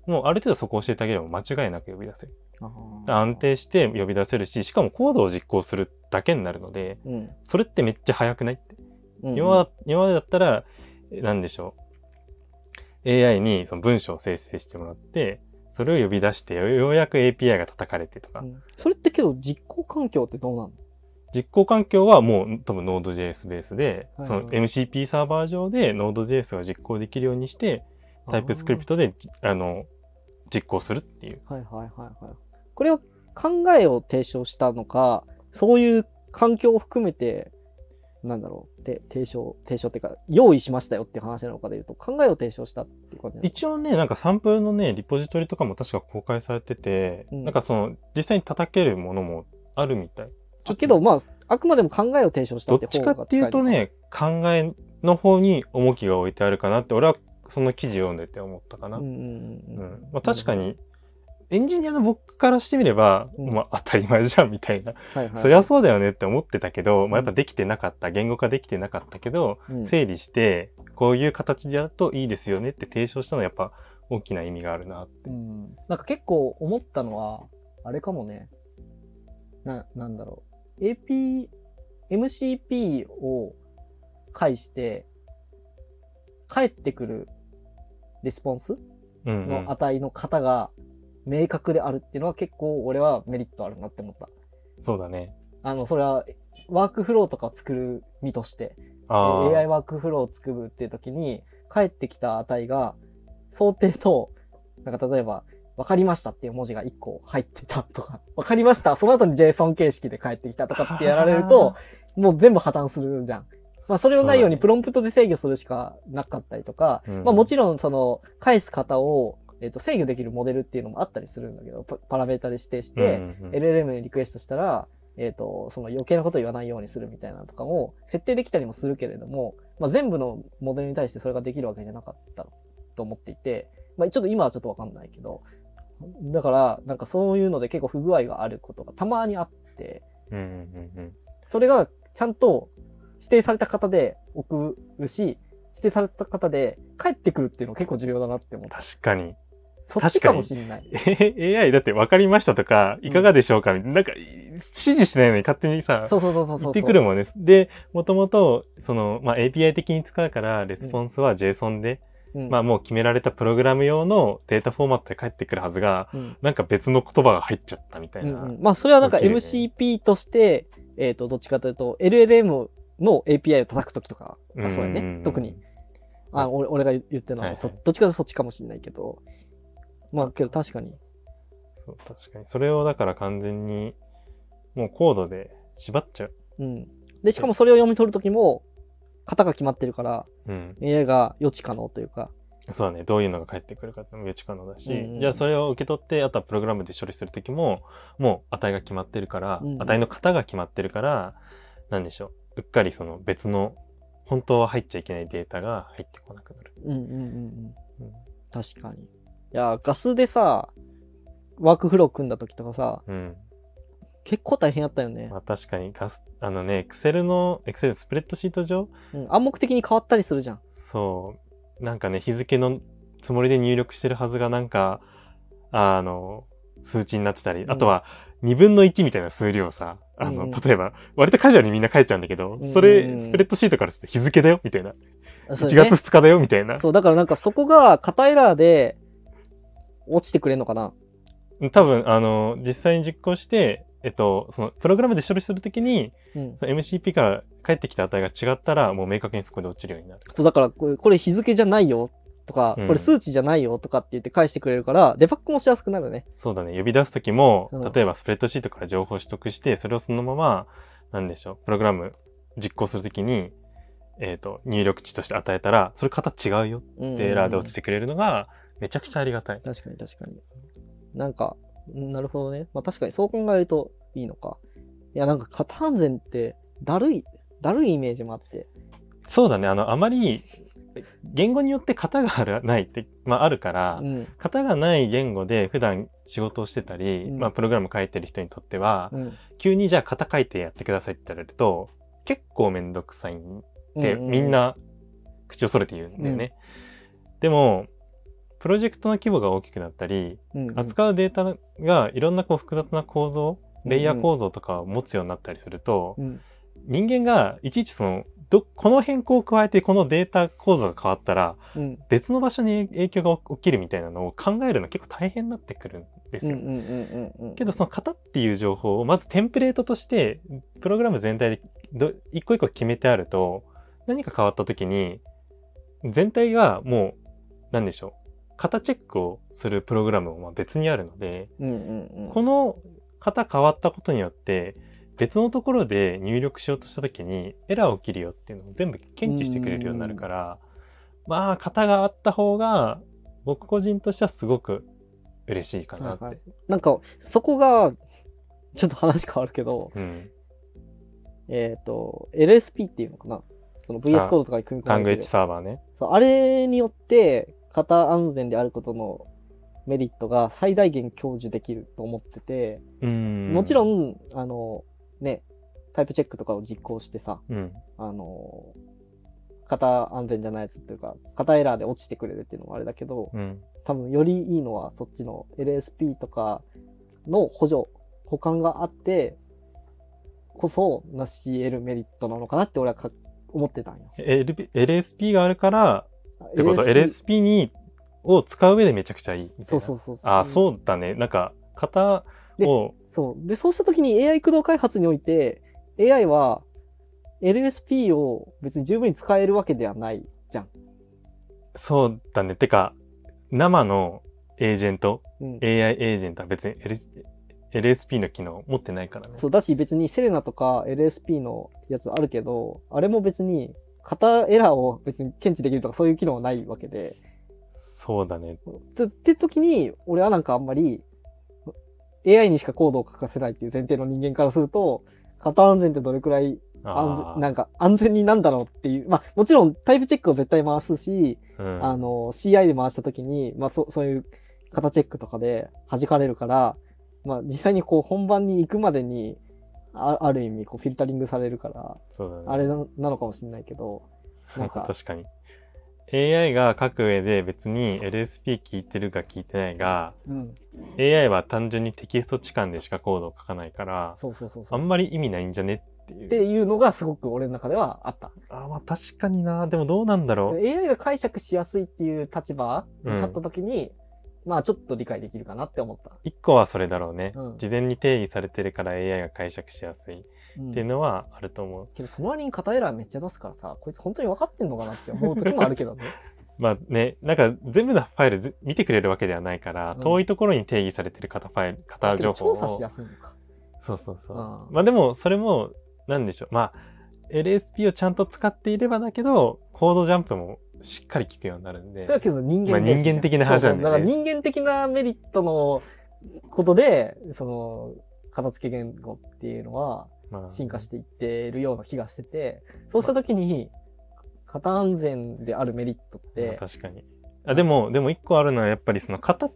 もうある程度そこを教えてあげれば間違いなく呼び出せる。 あ安定して呼び出せるし、しかもコードを実行するだけになるので、それってめっちゃ早くないって。今までだったら、なんでしょう。AI にその文章を生成してもらって、それを呼び出して、ようやく API が叩かれてとか。 それってけど実行環境ってどうなの？ 実行環境はもう多分 Node.js ベースで、その MCP サーバー上で Node.js が実行できるようにして、タイプスクリプトで、実行するっていう。 これは考えを提唱したのか、そういう環境を含めて、なんだろう、で、提唱っていうか、用意しましたよっていう話なのかでいうと、考えを提唱したっていう感じなの？ 一応ね、なんかサンプルのね、リポジトリとかも確か公開されてて、なんかその、実際に叩けるものもあるみたい。 けど、まあ、あくまでも考えを提唱したって方が近いのか。 どっちかっていうとね、考えの方に重きが置いてあるかなって、俺はその記事読んでて思ったかな。まあ確かに、エンジニアの僕からしてみれば、まあ当たり前じゃんみたいな。そりゃそうだよねって思ってたけど、まあやっぱできてなかった、言語化できてなかったけど、整理して、こういう形でやるといいですよねって提唱したのはやっぱ大きな意味があるなって。 なんか結構思ったのは、あれかもね。なんだろう。MCP を介して、返ってくるレスポンスの値の型が明確であるっていうのは結構俺はメリットあるなって思った。 そうだね。 それはワークフローとかを作る身として、AI ワークフローを作るっていう時に返ってきた値が想定と、なんか例えば、わかりましたっていう文字が1個入ってたとか、わかりました、その後に JSON 形式で返ってきたとかってやられると、もう全部破綻するじゃん。まあそれをないようにプロンプトで制御するしかなかったりとか、まあもちろんその返す方を制御できるモデルっていうのもあったりするんだけど、パラメータで指定して、LLM にリクエストしたら、その余計なことを言わないようにするみたいなのとかも設定できたりもするけれども、まあ全部のモデルに対してそれができるわけじゃなかったと思っていて、まあちょっと今はちょっとわかんないけど、だから、なんかそういうので結構不具合があることがたまにあって、それがちゃんと指定された方で送るし、指定された方で帰ってくるっていうのが結構重要だなって思った。 確かに。 そっちかもしれない。 AI だって分かりましたとか、いかがでしょうかみたいな、なんか、指示しないのに勝手にさ、言ってくるもんね。で、もともと、まあ、API 的に使うから、レスポンスは JSON で、まあもう決められたプログラム用のデータフォーマットで返ってくるはずが、なんか別の言葉が入っちゃったみたいな。 まあそれはなんか MCP として、どっちかというと LLM の API を叩くときとか、そうやね。特に。俺が言ってるのは、どっちかというとそっちかもしれないけど。まあけど確かに。 そう、確かに。それをだから完全に、もうコードで縛っちゃう。 で、しかもそれを読み取るときも、型が決まってるから、AI が予知可能というか。 そうだね。どういうのが返ってくるかっても予知可能だし、じゃあそれを受け取って、あとはプログラムで処理するときも、もう値が決まってるから、値の型が決まってるから、なんでしょう。うっかりその別の、本当は入っちゃいけないデータが入ってこなくなる。 確かに。いや、ガスでさ、ワークフロー組んだときとかさ、結構大変やったよね。 まあ確かに、Excel スプレッドシート上、 暗黙的に変わったりするじゃん。 そう。なんかね、日付のつもりで入力してるはずがなんか、数値になってたり、あとは2分の1みたいな数量をさ、例えば、割とカジュアルにみんな書いちゃうんだけど、それ、スプレッドシートからすると日付だよ、みたいな。1月2日だよ、みたいな。 そう、だからなんかそこが型エラーで落ちてくれんのかな？ 多分、実際に実行して、その、プログラムで処理するときに、MCP から返ってきた値が違ったら、もう明確にそこで落ちるようになる。 そう、だから、これ日付じゃないよとか、これ数値じゃないよとかって言って返してくれるから、デバッグもしやすくなるね。 そうだね。呼び出すときも、例えばスプレッドシートから情報を取得して、それをそのまま、なんでしょう、プログラム実行するときに、入力値として与えたら、それ型違うよってエラーで落ちてくれるのが、めちゃくちゃありがたい。 確かに。なんか、なるほどね。まあ確かにそう考えるといいのか。いや、なんか型安全ってだるいイメージもあって。 そうだね。あまり、言語によって型がないって、まああるから、型がない言語で普段仕事をしてたり、まあプログラム書いてる人にとっては、急にじゃあ型書いてやってくださいって言われると、結構めんどくさいってみんな口を揃えて言うんだよね。でも、 プロジェクトの規模が大きくなったり、 うんうん、 扱うデータがいろんなこう複雑な構造、レイヤー構造とかを持つようになったりすると、 うんうん、 人間がいちいちこの変更を加えてこのデータ構造が変わったら、うん、別の場所に影響が起きるみたいなのを考えるの結構大変になってくるんですよ。けどその型っていう情報をまずテンプレートとしてプログラム全体で一個一個決めてあると、何か変わった時に全体がもう何でしょう、型チェックをするプログラムも別にあるので、この型変わったことによって別のところで入力しようとした時にエラー起きるよっていうのを全部検知してくれるようになるから、まあ型があった方が僕個人としてはすごく嬉しいかなって。はいはい、 なんかそこがちょっと話変わるけど、うん、LSP っていうのかな、その VS コードとかに組み込まれてるラングエッジサーバーね。 そう、あれによって型安全であることのメリットが最大限享受できると思ってて、もちろんね、タイプチェックとかを実行してさ、うん、型安全じゃないやつっていうか、型エラーで落ちてくれるっていうのもあれだけど、うん、多分よりいいのはそっちの LSP とかの補完があってこそ成し得るメリットなのかなって俺は思ってたんよ。 LSP があるからってこと、LSP を使う上でめちゃくちゃいいみたいな。そう。あ、そうだね。なんか型をそうした時に AI 駆動開発において AI は LSP を別に十分に使えるわけではないじゃん。 そうだね。てか生のエージェント、うん、AI エージェントは別に、LSP の機能持ってないからね。 そうだし、別にセレナとか LSP のやつあるけど、あれも別に型エラーを別に検知できるとかそういう機能はないわけで。 そうだね。 って時に俺はなんかあんまりAI にしかコードを書かせないっていう前提の人間からすると、型安全ってどれくらいなんか安全になんだろうっていう。まあもちろんタイプチェックを絶対回すし、うん、CI で回した時に、まあそういう型チェックとかで弾かれるから、まあ実際にこう本番に行くまでに、ある意味こうフィルタリングされるから、そうだね、あれなのかもしれないけど、 なんか確かに。AI が書く上で別に LSP 聞いてるか聞いてないが、うん、AI は単純にテキスト置換でしかコードを書かないから、あんまり意味ないんじゃねっていうのがすごく俺の中ではあった。 まあ確かにな。でもどうなんだろう。 AI が解釈しやすいっていう立場に立った時に、まあちょっと理解できるかなって思った。 一個はそれだろうね。事前に定義されてるから AI が解釈しやすいっていうのはあると思う。 けどその割に型エラーめっちゃ出すからさ、こいつ本当に分かってんのかなって思う時もあるけどね。 まあね、なんか全部のファイル見てくれるわけではないから、遠いところに定義されてる型情報を。 調査しやすいのか。 そう。まあでもそれも、なんでしょう。まあ、LSP をちゃんと使っていればだけど、コードジャンプもしっかり効くようになるんで。 それはけど人間まあ人間的な話なんだよね。 だから人間的なメリットのことで、片付け言語っていうのは進化していってるような気がしてて、そうした時に、型安全であるメリットって。 確かに。でも一個あるのはやっぱりその型って、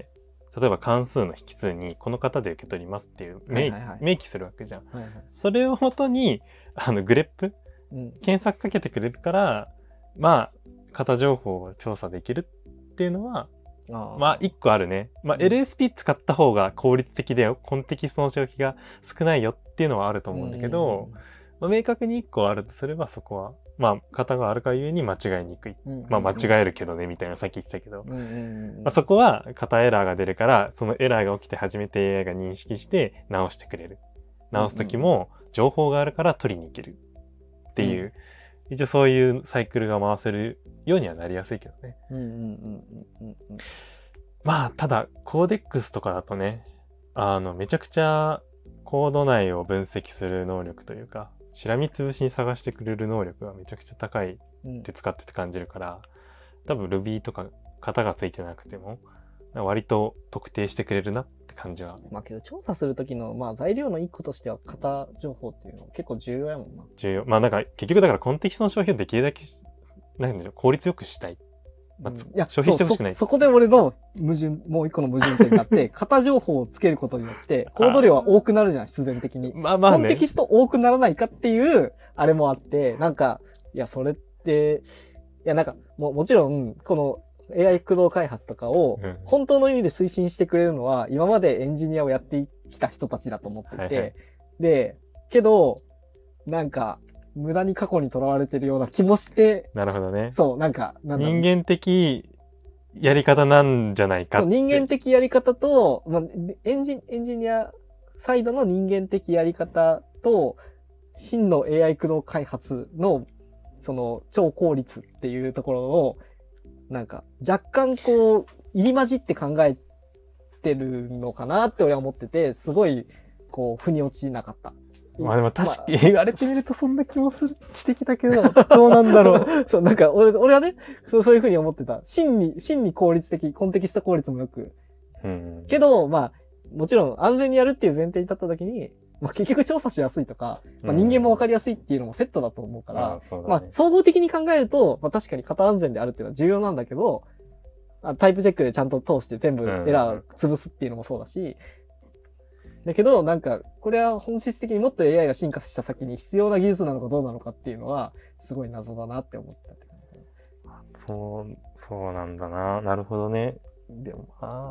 例えば関数の引数にこの型で受け取りますっていう明記するわけじゃん。はいはい、それをもとに、グレップ、検索かけてくれるから、まあ、型情報を調査できるっていうのは、まあ、一個あるね。まあ、LSP 使った方が効率的だよ。コンテキストの消費が少ないよっていうのはあると思うんだけど、まあ、明確に一個あるとすればそこは、まあ、型があるからゆえに間違いにくい。まあ、間違えるけどね、みたいなさっき言ってたけど。まあ、そこは型エラーが出るから、そのエラーが起きて初めて AI が認識して直してくれる。直すときも情報があるから取りに行ける。っていう、一応そういうサイクルが回せるようにはなりやすいけどね。まあ、ただ、コーデックスとかだとね、めちゃくちゃコード内を分析する能力というか、しらみつぶしに探してくれる能力がめちゃくちゃ高いって使ってて感じるから、多分 Ruby とか型がついてなくても、割と特定してくれるなって感じは。 まあけど調査するときの、まあ材料の一個としては型情報っていうのは結構重要やもんな。 重要。まあなんか結局だからコンテキストの消費をできるだけ、なんでしょう、効率よくしたい。まあいや消費してほしくない。 そこで俺の矛盾、もう一個の矛盾点があって、型情報をつけることによって、コード量は多くなるじゃん、必然的に。まあまあね。コンテキスト多くならないかっていう、あれもあって、なんか、いや、それって、いや、なんか、もちろん、この AI 駆動開発とかをうん、 本当の意味で推進してくれるのは、今までエンジニアをやってきた人たちだと思っていて、 はいはい、 で、けど、なんか、無駄に過去にとらわれてるような気もして、 なるほどね。 そう、なんか、 人間的やり方なんじゃないかって。 人間的やり方と、まあ、エンジニアサイドの人間的やり方と、真の AI 駆動開発の、その、超効率っていうところを、なんか、若干こう、入り混じって考えてるのかなって俺は思ってて、すごい、こう、腑に落ちなかった。 まあでも確かに言われてみるとそんな気もしてきたけど、どうなんだろう。 そう、なんか俺はね、そういうふうに思ってた。真に効率的、コンテキスト効率もよく。 うん、けど、まあ、もちろん安全にやるっていう前提に立った時に、まあ結局調査しやすいとか、まあ人間もわかりやすいっていうのもセットだと思うから、まあ総合的に考えると、まあ確かに型安全であるっていうのは重要なんだけど、タイプチェックでちゃんと通して全部エラー潰すっていうのもそうだし、だけど、なんか、これは本質的にもっと AI が進化した先に必要な技術なのかどうなのかっていうのは、すごい謎だなって思ったって感じ。 そうなんだな。なるほどね。でも、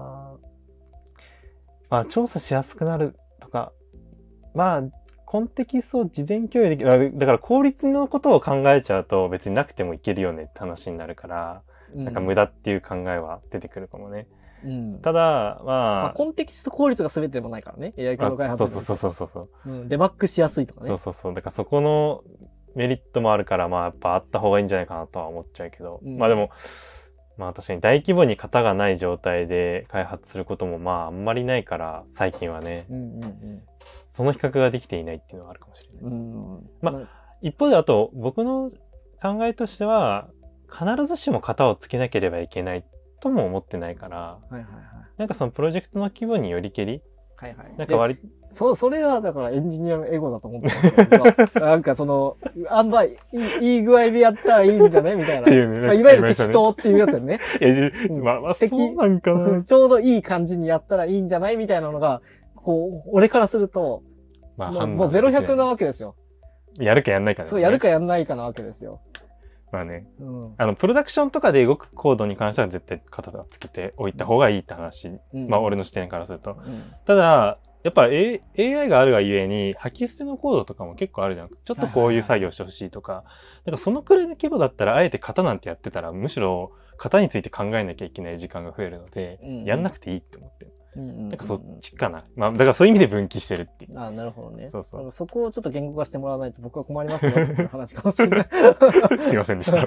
まあ、調査しやすくなるとか、まあ、コンテキストを事前共有できる。だから効率のことを考えちゃうと別になくてもいけるよねって話になるから、なんか無駄っていう考えは出てくるかもね。うん、ただ、まあ、 コンテキスト効率が全てでもないからね。AI 駆動開発そう。 うん。デバッグしやすいとかね。 そう。だからそこのメリットもあるから、まあやっぱあった方がいいんじゃないかなとは思っちゃうけど。まあでも、まあ確かに大規模に型がない状態で開発することもまああんまりないから、最近はね。その比較ができていないっていうのはあるかもしれない。まあ、一方であと僕の考えとしては、必ずしも型をつけなければいけないとも思ってないから、なんかそのプロジェクトの規模によりけり、なんかそれはだからエンジニアのエゴだと思ってますけど、なんかその、あんまいい具合でやったらいいんじゃねみたいな。まあ、いわゆる適当っていうやつだよね。 まあそうなんかな。 ちょうどいい感じにやったらいいんじゃないみたいなのが、こう、俺からすると、まあもう0-100なわけですよ。 やるかやんないかね。 そう、やるかやんないかなわけですよ。 まあね、プロダクションとかで動くコードに関しては絶対型をつけておいた方がいいって話。まあ俺の視点からすると。ただ、やっぱ、AI があるがゆえに、吐き捨てのコードとかも結構あるじゃん。ちょっとこういう作業してほしいとか。だからそのくらいの規模だったら、あえて型なんてやってたら、むしろ型について考えなきゃいけない時間が増えるので、やんなくていいって思ってる。なんかそっちかな。まあ、だからそういう意味で分岐してるっていう。 ああ、なるほどね。 そう。 そこをちょっと言語化してもらわないと僕は困りますよっていう話かもしれない。 すいませんでした。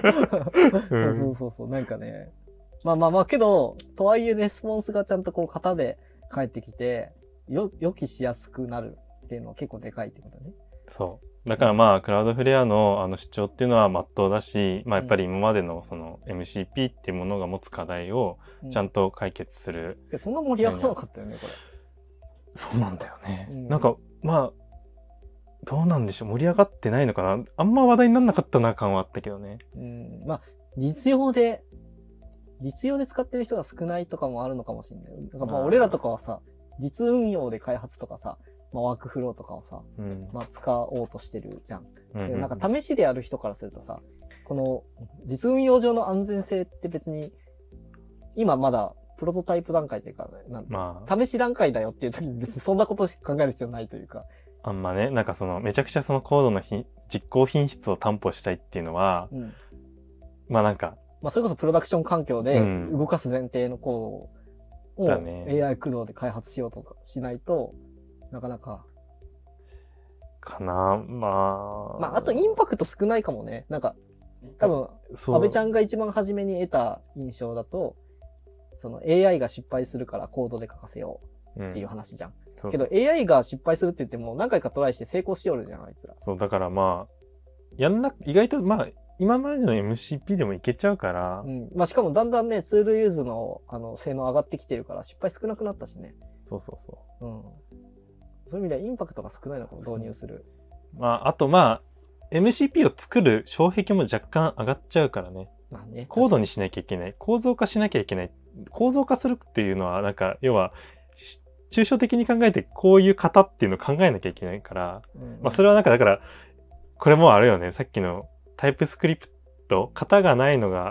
そう。なんかね。まあ、けど、とはいえレスポンスがちゃんとこう型で返ってきて、予期しやすくなるっていうのは結構でかいってことね。 そう。だからまあ、クラウドフレアの主張っていうのは真っ当だし、まあやっぱり今までのその MCP っていうものが持つ課題をちゃんと解決する。 そんな盛り上がらなかったよね、これ。 そうなんだよね。なんか、まあ、どうなんでしょう。盛り上がってないのかな。あんま話題にならなかったな感はあったけどね。 まあ、実用で使ってる人が少ないとかもあるのかもしれない。なんかまあ俺らとかはさ、実運用で開発とかさ、まあ、ワークフローとかをさ、まあ、使おうとしてるじゃん。なんか試しでやる人からするとさ、この実運用上の安全性って別に、今まだプロトタイプ段階というか、試し段階だよっていう時に別にそんなこと考える必要ないというか。 あんまね、なんかそのめちゃくちゃそのコードの実行品質を担保したいっていうのは、まあなんか、 まあそれこそプロダクション環境で動かす前提のコードを AI 駆動で開発しようとかしないと、なかなか。 かなまあ。あとインパクト少ないかもね。なんか、多分、安倍ちゃんが一番初めに得た印象だと、その AI が失敗するからコードで書かせようっていう話じゃん。けど AI が失敗するって言っても何回かトライして成功しよるじゃん、あいつら。 そう、だからまあ、意外とまあ、今までの MCP でもいけちゃうから。 まあしかもだんだんね、ツールユーズの性能上がってきてるから失敗少なくなったしね。 そう。 そういう意味ではインパクトが少ないのかも、導入する。 まあ、あとまあ、MCP を作る障壁も若干上がっちゃうからね。まあね。高度にしなきゃいけない。構造化しなきゃいけない。構造化するっていうのは、なんか、要は、抽象的に考えてこういう型っていうのを考えなきゃいけないから、まあそれはなんかだから、これもあるよね。さっきのタイプスクリプト、型がないのが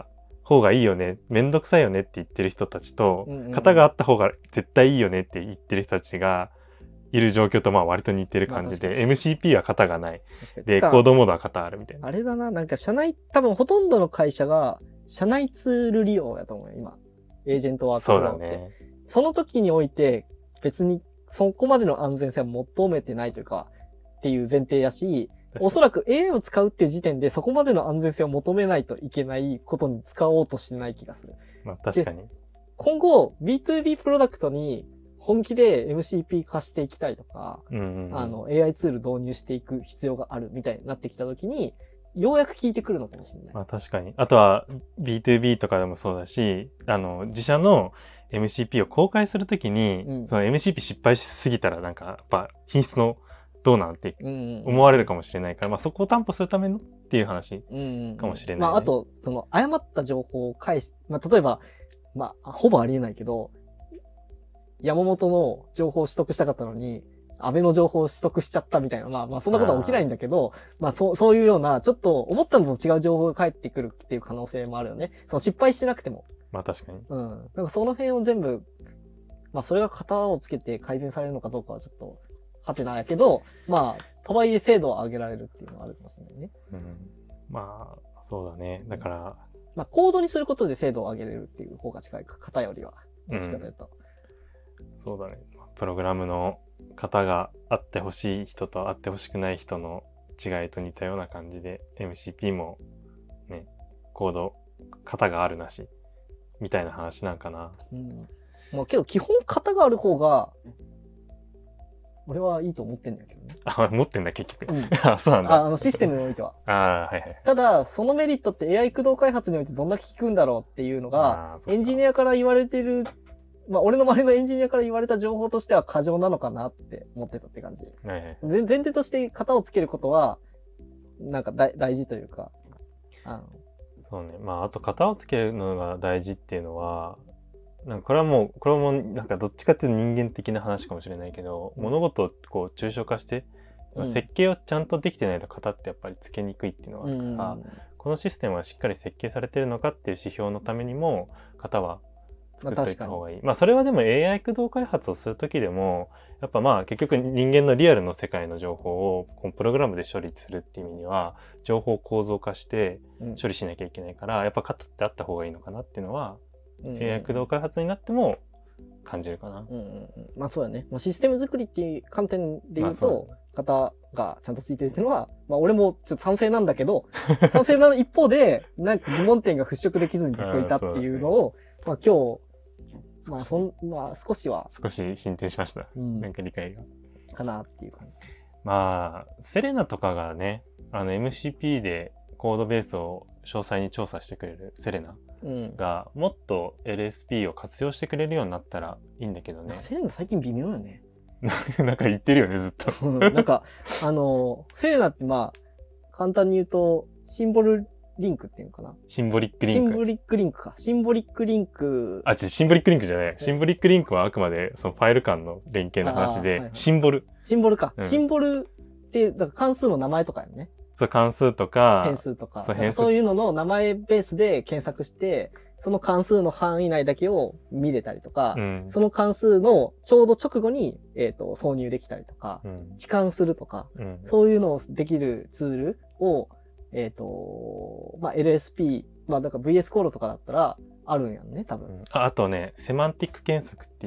方がいいよね、めんどくさいよねって言ってる人たちと、 うんうん型があった方が絶対いいよねって言ってる人たちがいる状況とまあ割と似てる感じで、 まあ MCP は型がない。 確かに。 で、 てかコードモードは型あるみたいな。 あれだな、なんか社内、多分ほとんどの会社が社内ツール利用やと思うよ、今。エージェントワークフそうローって。 だね。 その時において、別にそこまでの安全性は求めてないというか、っていう前提やし、おそらく AI を使うっていう時点でそこまでの安全性を求めないといけないことに使おうとしてない気がする。 まあ確かに。 今後、B2B プロダクトに本気で MCP 化していきたいとか、AI ツール導入していく必要があるみたいになってきたときに、ようやく効いてくるのかもしれない。 まあ確かに。あとは B2B とかでもそうだし、自社の MCP を公開するときに、その MCP 失敗しすぎたらなんか、やっぱ品質のどうなんて思われるかもしれないから、まあそこを担保するためのっていう話かもしれない、ね。 まああと、その誤った情報を返し、まあ例えば、まあほぼありえないけど、山本の情報を取得したかったのに、安倍の情報を取得しちゃったみたいな、まあそんなことは起きないんだけど、まあそういうような、ちょっと思ったのと違う情報が返ってくるっていう可能性もあるよね。その失敗してなくても。 まあ確かに。 なんかその辺を全部、まあそれが型をつけて改善されるのかどうかはちょっと、はてなやけど、まあ、とはいえ精度を上げられるっていうのはあるかもしれないね。 まあ、そうだね。だから。 まあコードにすることで精度を上げれるっていう方が近いか、型よりは。どっちかというと。 そうだね。プログラムの型があってほしい人とあってほしくない人の違いと似たような感じで MCP もね、コード、型があるなしみたいな話なんかな。 まあけど基本型がある方が俺はいいと思ってんだけどね。 あ、持ってんだ結局。あ、そうなんだ。 システムにおいては。 はいはい。 ただ、そのメリットって AI 駆動開発においてどんだけ効くんだろうっていうのが、エンジニアから言われてる、まあ俺の周りのエンジニアから言われた情報としては過剰なのかなって思ってたって感じ。前提として型をつけることは、なんか大事というか。 そうね。まああと型をつけるのが大事っていうのは、なんかこれもなんかどっちかっていうと人間的な話かもしれないけど、物事をこう抽象化して、設計をちゃんとできてないと型ってやっぱりつけにくいっていうのがあるから、このシステムはしっかり設計されてるのかっていう指標のためにも型は作っておいた方がいい。まあそれはでも AI 駆動開発をするときでも、やっぱまあ結局人間のリアルの世界の情報をこのプログラムで処理するっていう意味には、情報を構造化して処理しなきゃいけないから、やっぱ型ってあった方がいいのかなっていうのは、AI 駆動開発になっても感じるかな。 まあそうだね。まあ、システム作りっていう観点で言うと、型がちゃんとついてるっていうのは、まあ俺もちょっと賛成なんだけど、賛成な一方で、なんか疑問点が払拭できずにずっといたっていうのを、まあ今日、まあ少し進展しました。なんか理解が。 かなっていう感じ。 まあ、セレナとかがね、MCP でコードベースを詳細に調査してくれるセレナが、もっと LSP を活用してくれるようになったらいいんだけどね。 セレナ最近微妙よね。 なんか言ってるよね、ずっと。 なんか、セレナってまあ、簡単に言うと、シンボルリンクっていうのかな。 シンボリックリンク。 シンボリックリンクか。シンボリックリンク。 シンボリックリンクじゃない。シンボリックリンクはあくまで、そのファイル間の連携の話で、シンボル。 シンボルか。シンボルって、だから関数の名前とかよね。 そう、関数とか。 変数とか。そういうのの名前ベースで検索して、その関数の範囲内だけを見れたりとか、その関数のちょうど直後に、挿入できたりとか、置換するとか、そういうのをできるツールを、まあ、LSP、まあ、だから VS コードとかだったら、あるんやんね、多分。 あとね、セマンティック検索って言って、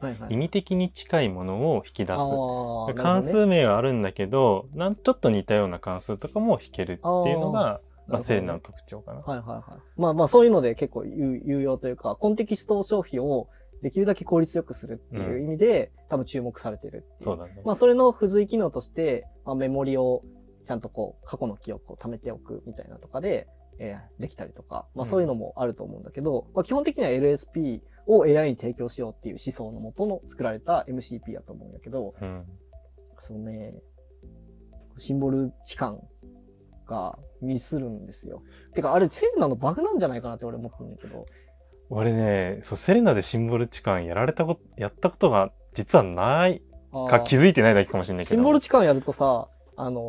意味的に近いものを引き出す。関数名はあるんだけど、ちょっと似たような関数とかも引けるっていうのが、まあ、セレナの特徴かな。まあそういうので結構有用というか、コンテキスト消費をできるだけ効率よくするっていう意味で、多分注目されてるっていう。 そうだね。 まあそれの付随機能として、まあ、メモリをちゃんとこう、過去の記憶を貯めておくみたいなとかで、できたりとか、まあそういうのもあると思うんだけど、まあ基本的には LSP を AI に提供しようっていう思想のもとの作られた MCP だと思うんだけど、そのね、シンボル置換がミスるんですよ。てかあれセレナのバグなんじゃないかなって俺思ってるんだけど。 俺ね、セレナでシンボル置換やったことが実はないか気づいてないだけかもしれないけど。 シンボル置換やるとさ、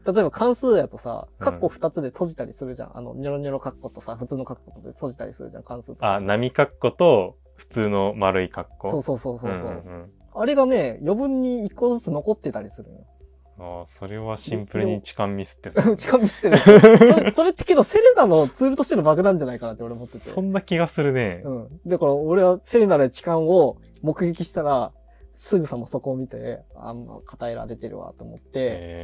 例えば関数やとさ、カッコ2つで閉じたりするじゃん。ニョロニョロカッコとさ、普通のカッコで閉じたりするじゃん、関数とか。 あ、波カッコと普通の丸いカッコ。 そう。あれがね、余分に1個ずつ残ってたりするよ。 ああ、それはシンプルに痴漢ミスって痴漢ミスってる。それってけど、セレナのツールとしてのバグなんじゃないかなって俺思ってて。 そんな気がするね。 うん。だから俺はセレナで痴漢を目撃したら、すぐさまそこを見て、片エラー出てるわと思って、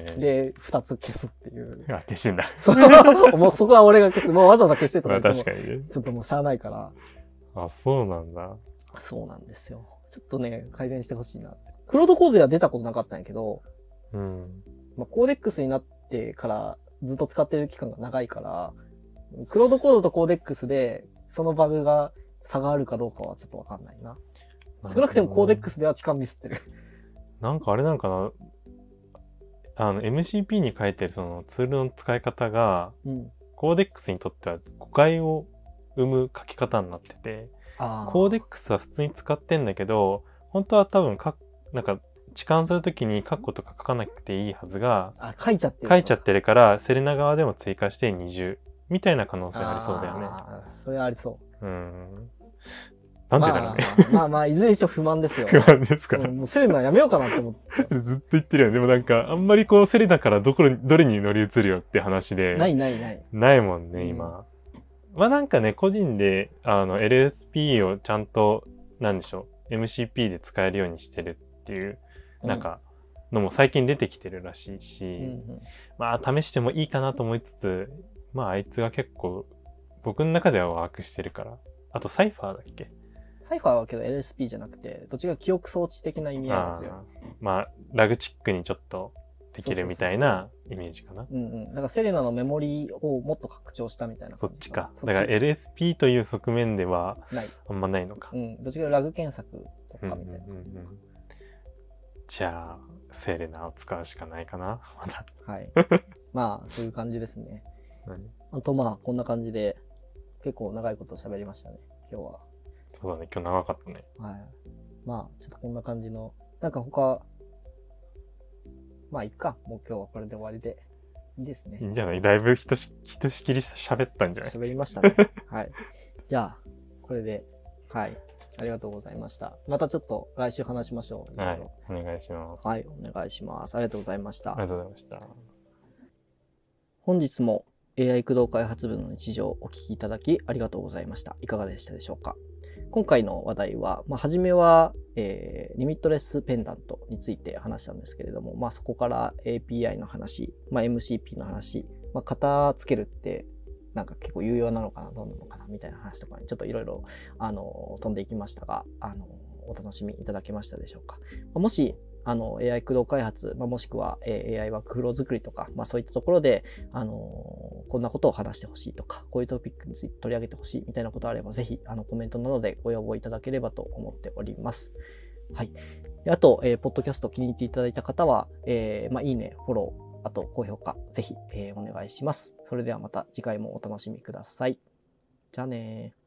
で、2つ消すっていう。 消してんだ。 もうそこは俺が消す。もうわざわざ消してとか言っても、 確かにね。 ちょっともうしゃあないから。 あ、そうなんだ。 そうなんですよ。ちょっとね、改善してほしいな。クロードコードでは出たことなかったんやけど、 うん。 まあ、コーデックスになってからずっと使ってる期間が長いから、クロードコードとコーデックスでそのバグが差があるかどうかはちょっとわかんないな。少なくてもコーデックスでは痴漢ミスってる。 なんかあれなんかな、MCP に書いてるそのツールの使い方が、コーデックスにとっては誤解を生む書き方になってて、コーデックスは普通に使ってんだけど、本当は多分なんか、痴漢するときにカッコとか書かなくていいはずが、 書いちゃってるから、セレナ側でも追加して20みたいな可能性ありそうだよね。 それはありそう。 なんでだろうね。 まあ、いずれにしろ不満ですよ。 不満ですか。 もうセレナやめようかなって思って。 ずっと言ってるよね。でもなんか、あんまりこう、セレナからどれに乗り移るよって話で。 ない。 ないもんね、今。まあなんかね、個人で、LSP をちゃんと、なんでしょう、MCP で使えるようにしてるっていう、なんか、のも最近出てきてるらしいし、まあ試してもいいかなと思いつつ、まああいつが結構、僕の中ではワークしてるから。あとサイファーだっけ？ サイファーはけど LSP じゃなくて、どっちが記憶装置的な意味合いなんですよ。 まあ、ラグチックにちょっとできるみたいなイメージかな。 だからセレナのメモリをもっと拡張したみたいな。 そっちか。だから LSP という側面では、あんまないのか。 どっちかラグ検索とかみたいな。 じゃあ、セレナを使うしかないかな。まだ。 はい。まあ、そういう感じですね。あとまあ、こんな感じで、結構長いこと喋りましたね、今日は。 そうだね、今日長かったね。 はい。まあ、ちょっとこんな感じの、なんか他、まあいっか。もう今日はこれで終わりで。いいですね。 いいんじゃない？だいぶひとしきり喋ったんじゃない？ 喋りましたね。はい。じゃあ、これで、はい。ありがとうございました。またちょっと来週話しましょう。 はい。お願いします。 はい。お願いします。ありがとうございました。 ありがとうございました。 本日も AI 駆動開発部の日常をお聞きいただきありがとうございました。いかがでしたでしょうか？今回の話題は、初めは、リミットレスペンダントについて話したんですけれども、そこから API の話、MCP の話、型つけるってなんか結構有用なのかな、どうなのかなみたいな話とかにちょっといろいろ飛んでいきましたが、お楽しみいただけましたでしょうか。もしAI 駆動開発、もしくは AI ワークフロー作りとか、そういったところで、こんなことを話してほしいとか、こういうトピックについて取り上げてほしいみたいなことあれば、ぜひ、コメントなどでご要望いただければと思っております。はい。あと、ポッドキャスト気に入っていただいた方は、いいね、フォロー、あと高評価、ぜひ、お願いします。それではまた次回もお楽しみください。じゃあねー。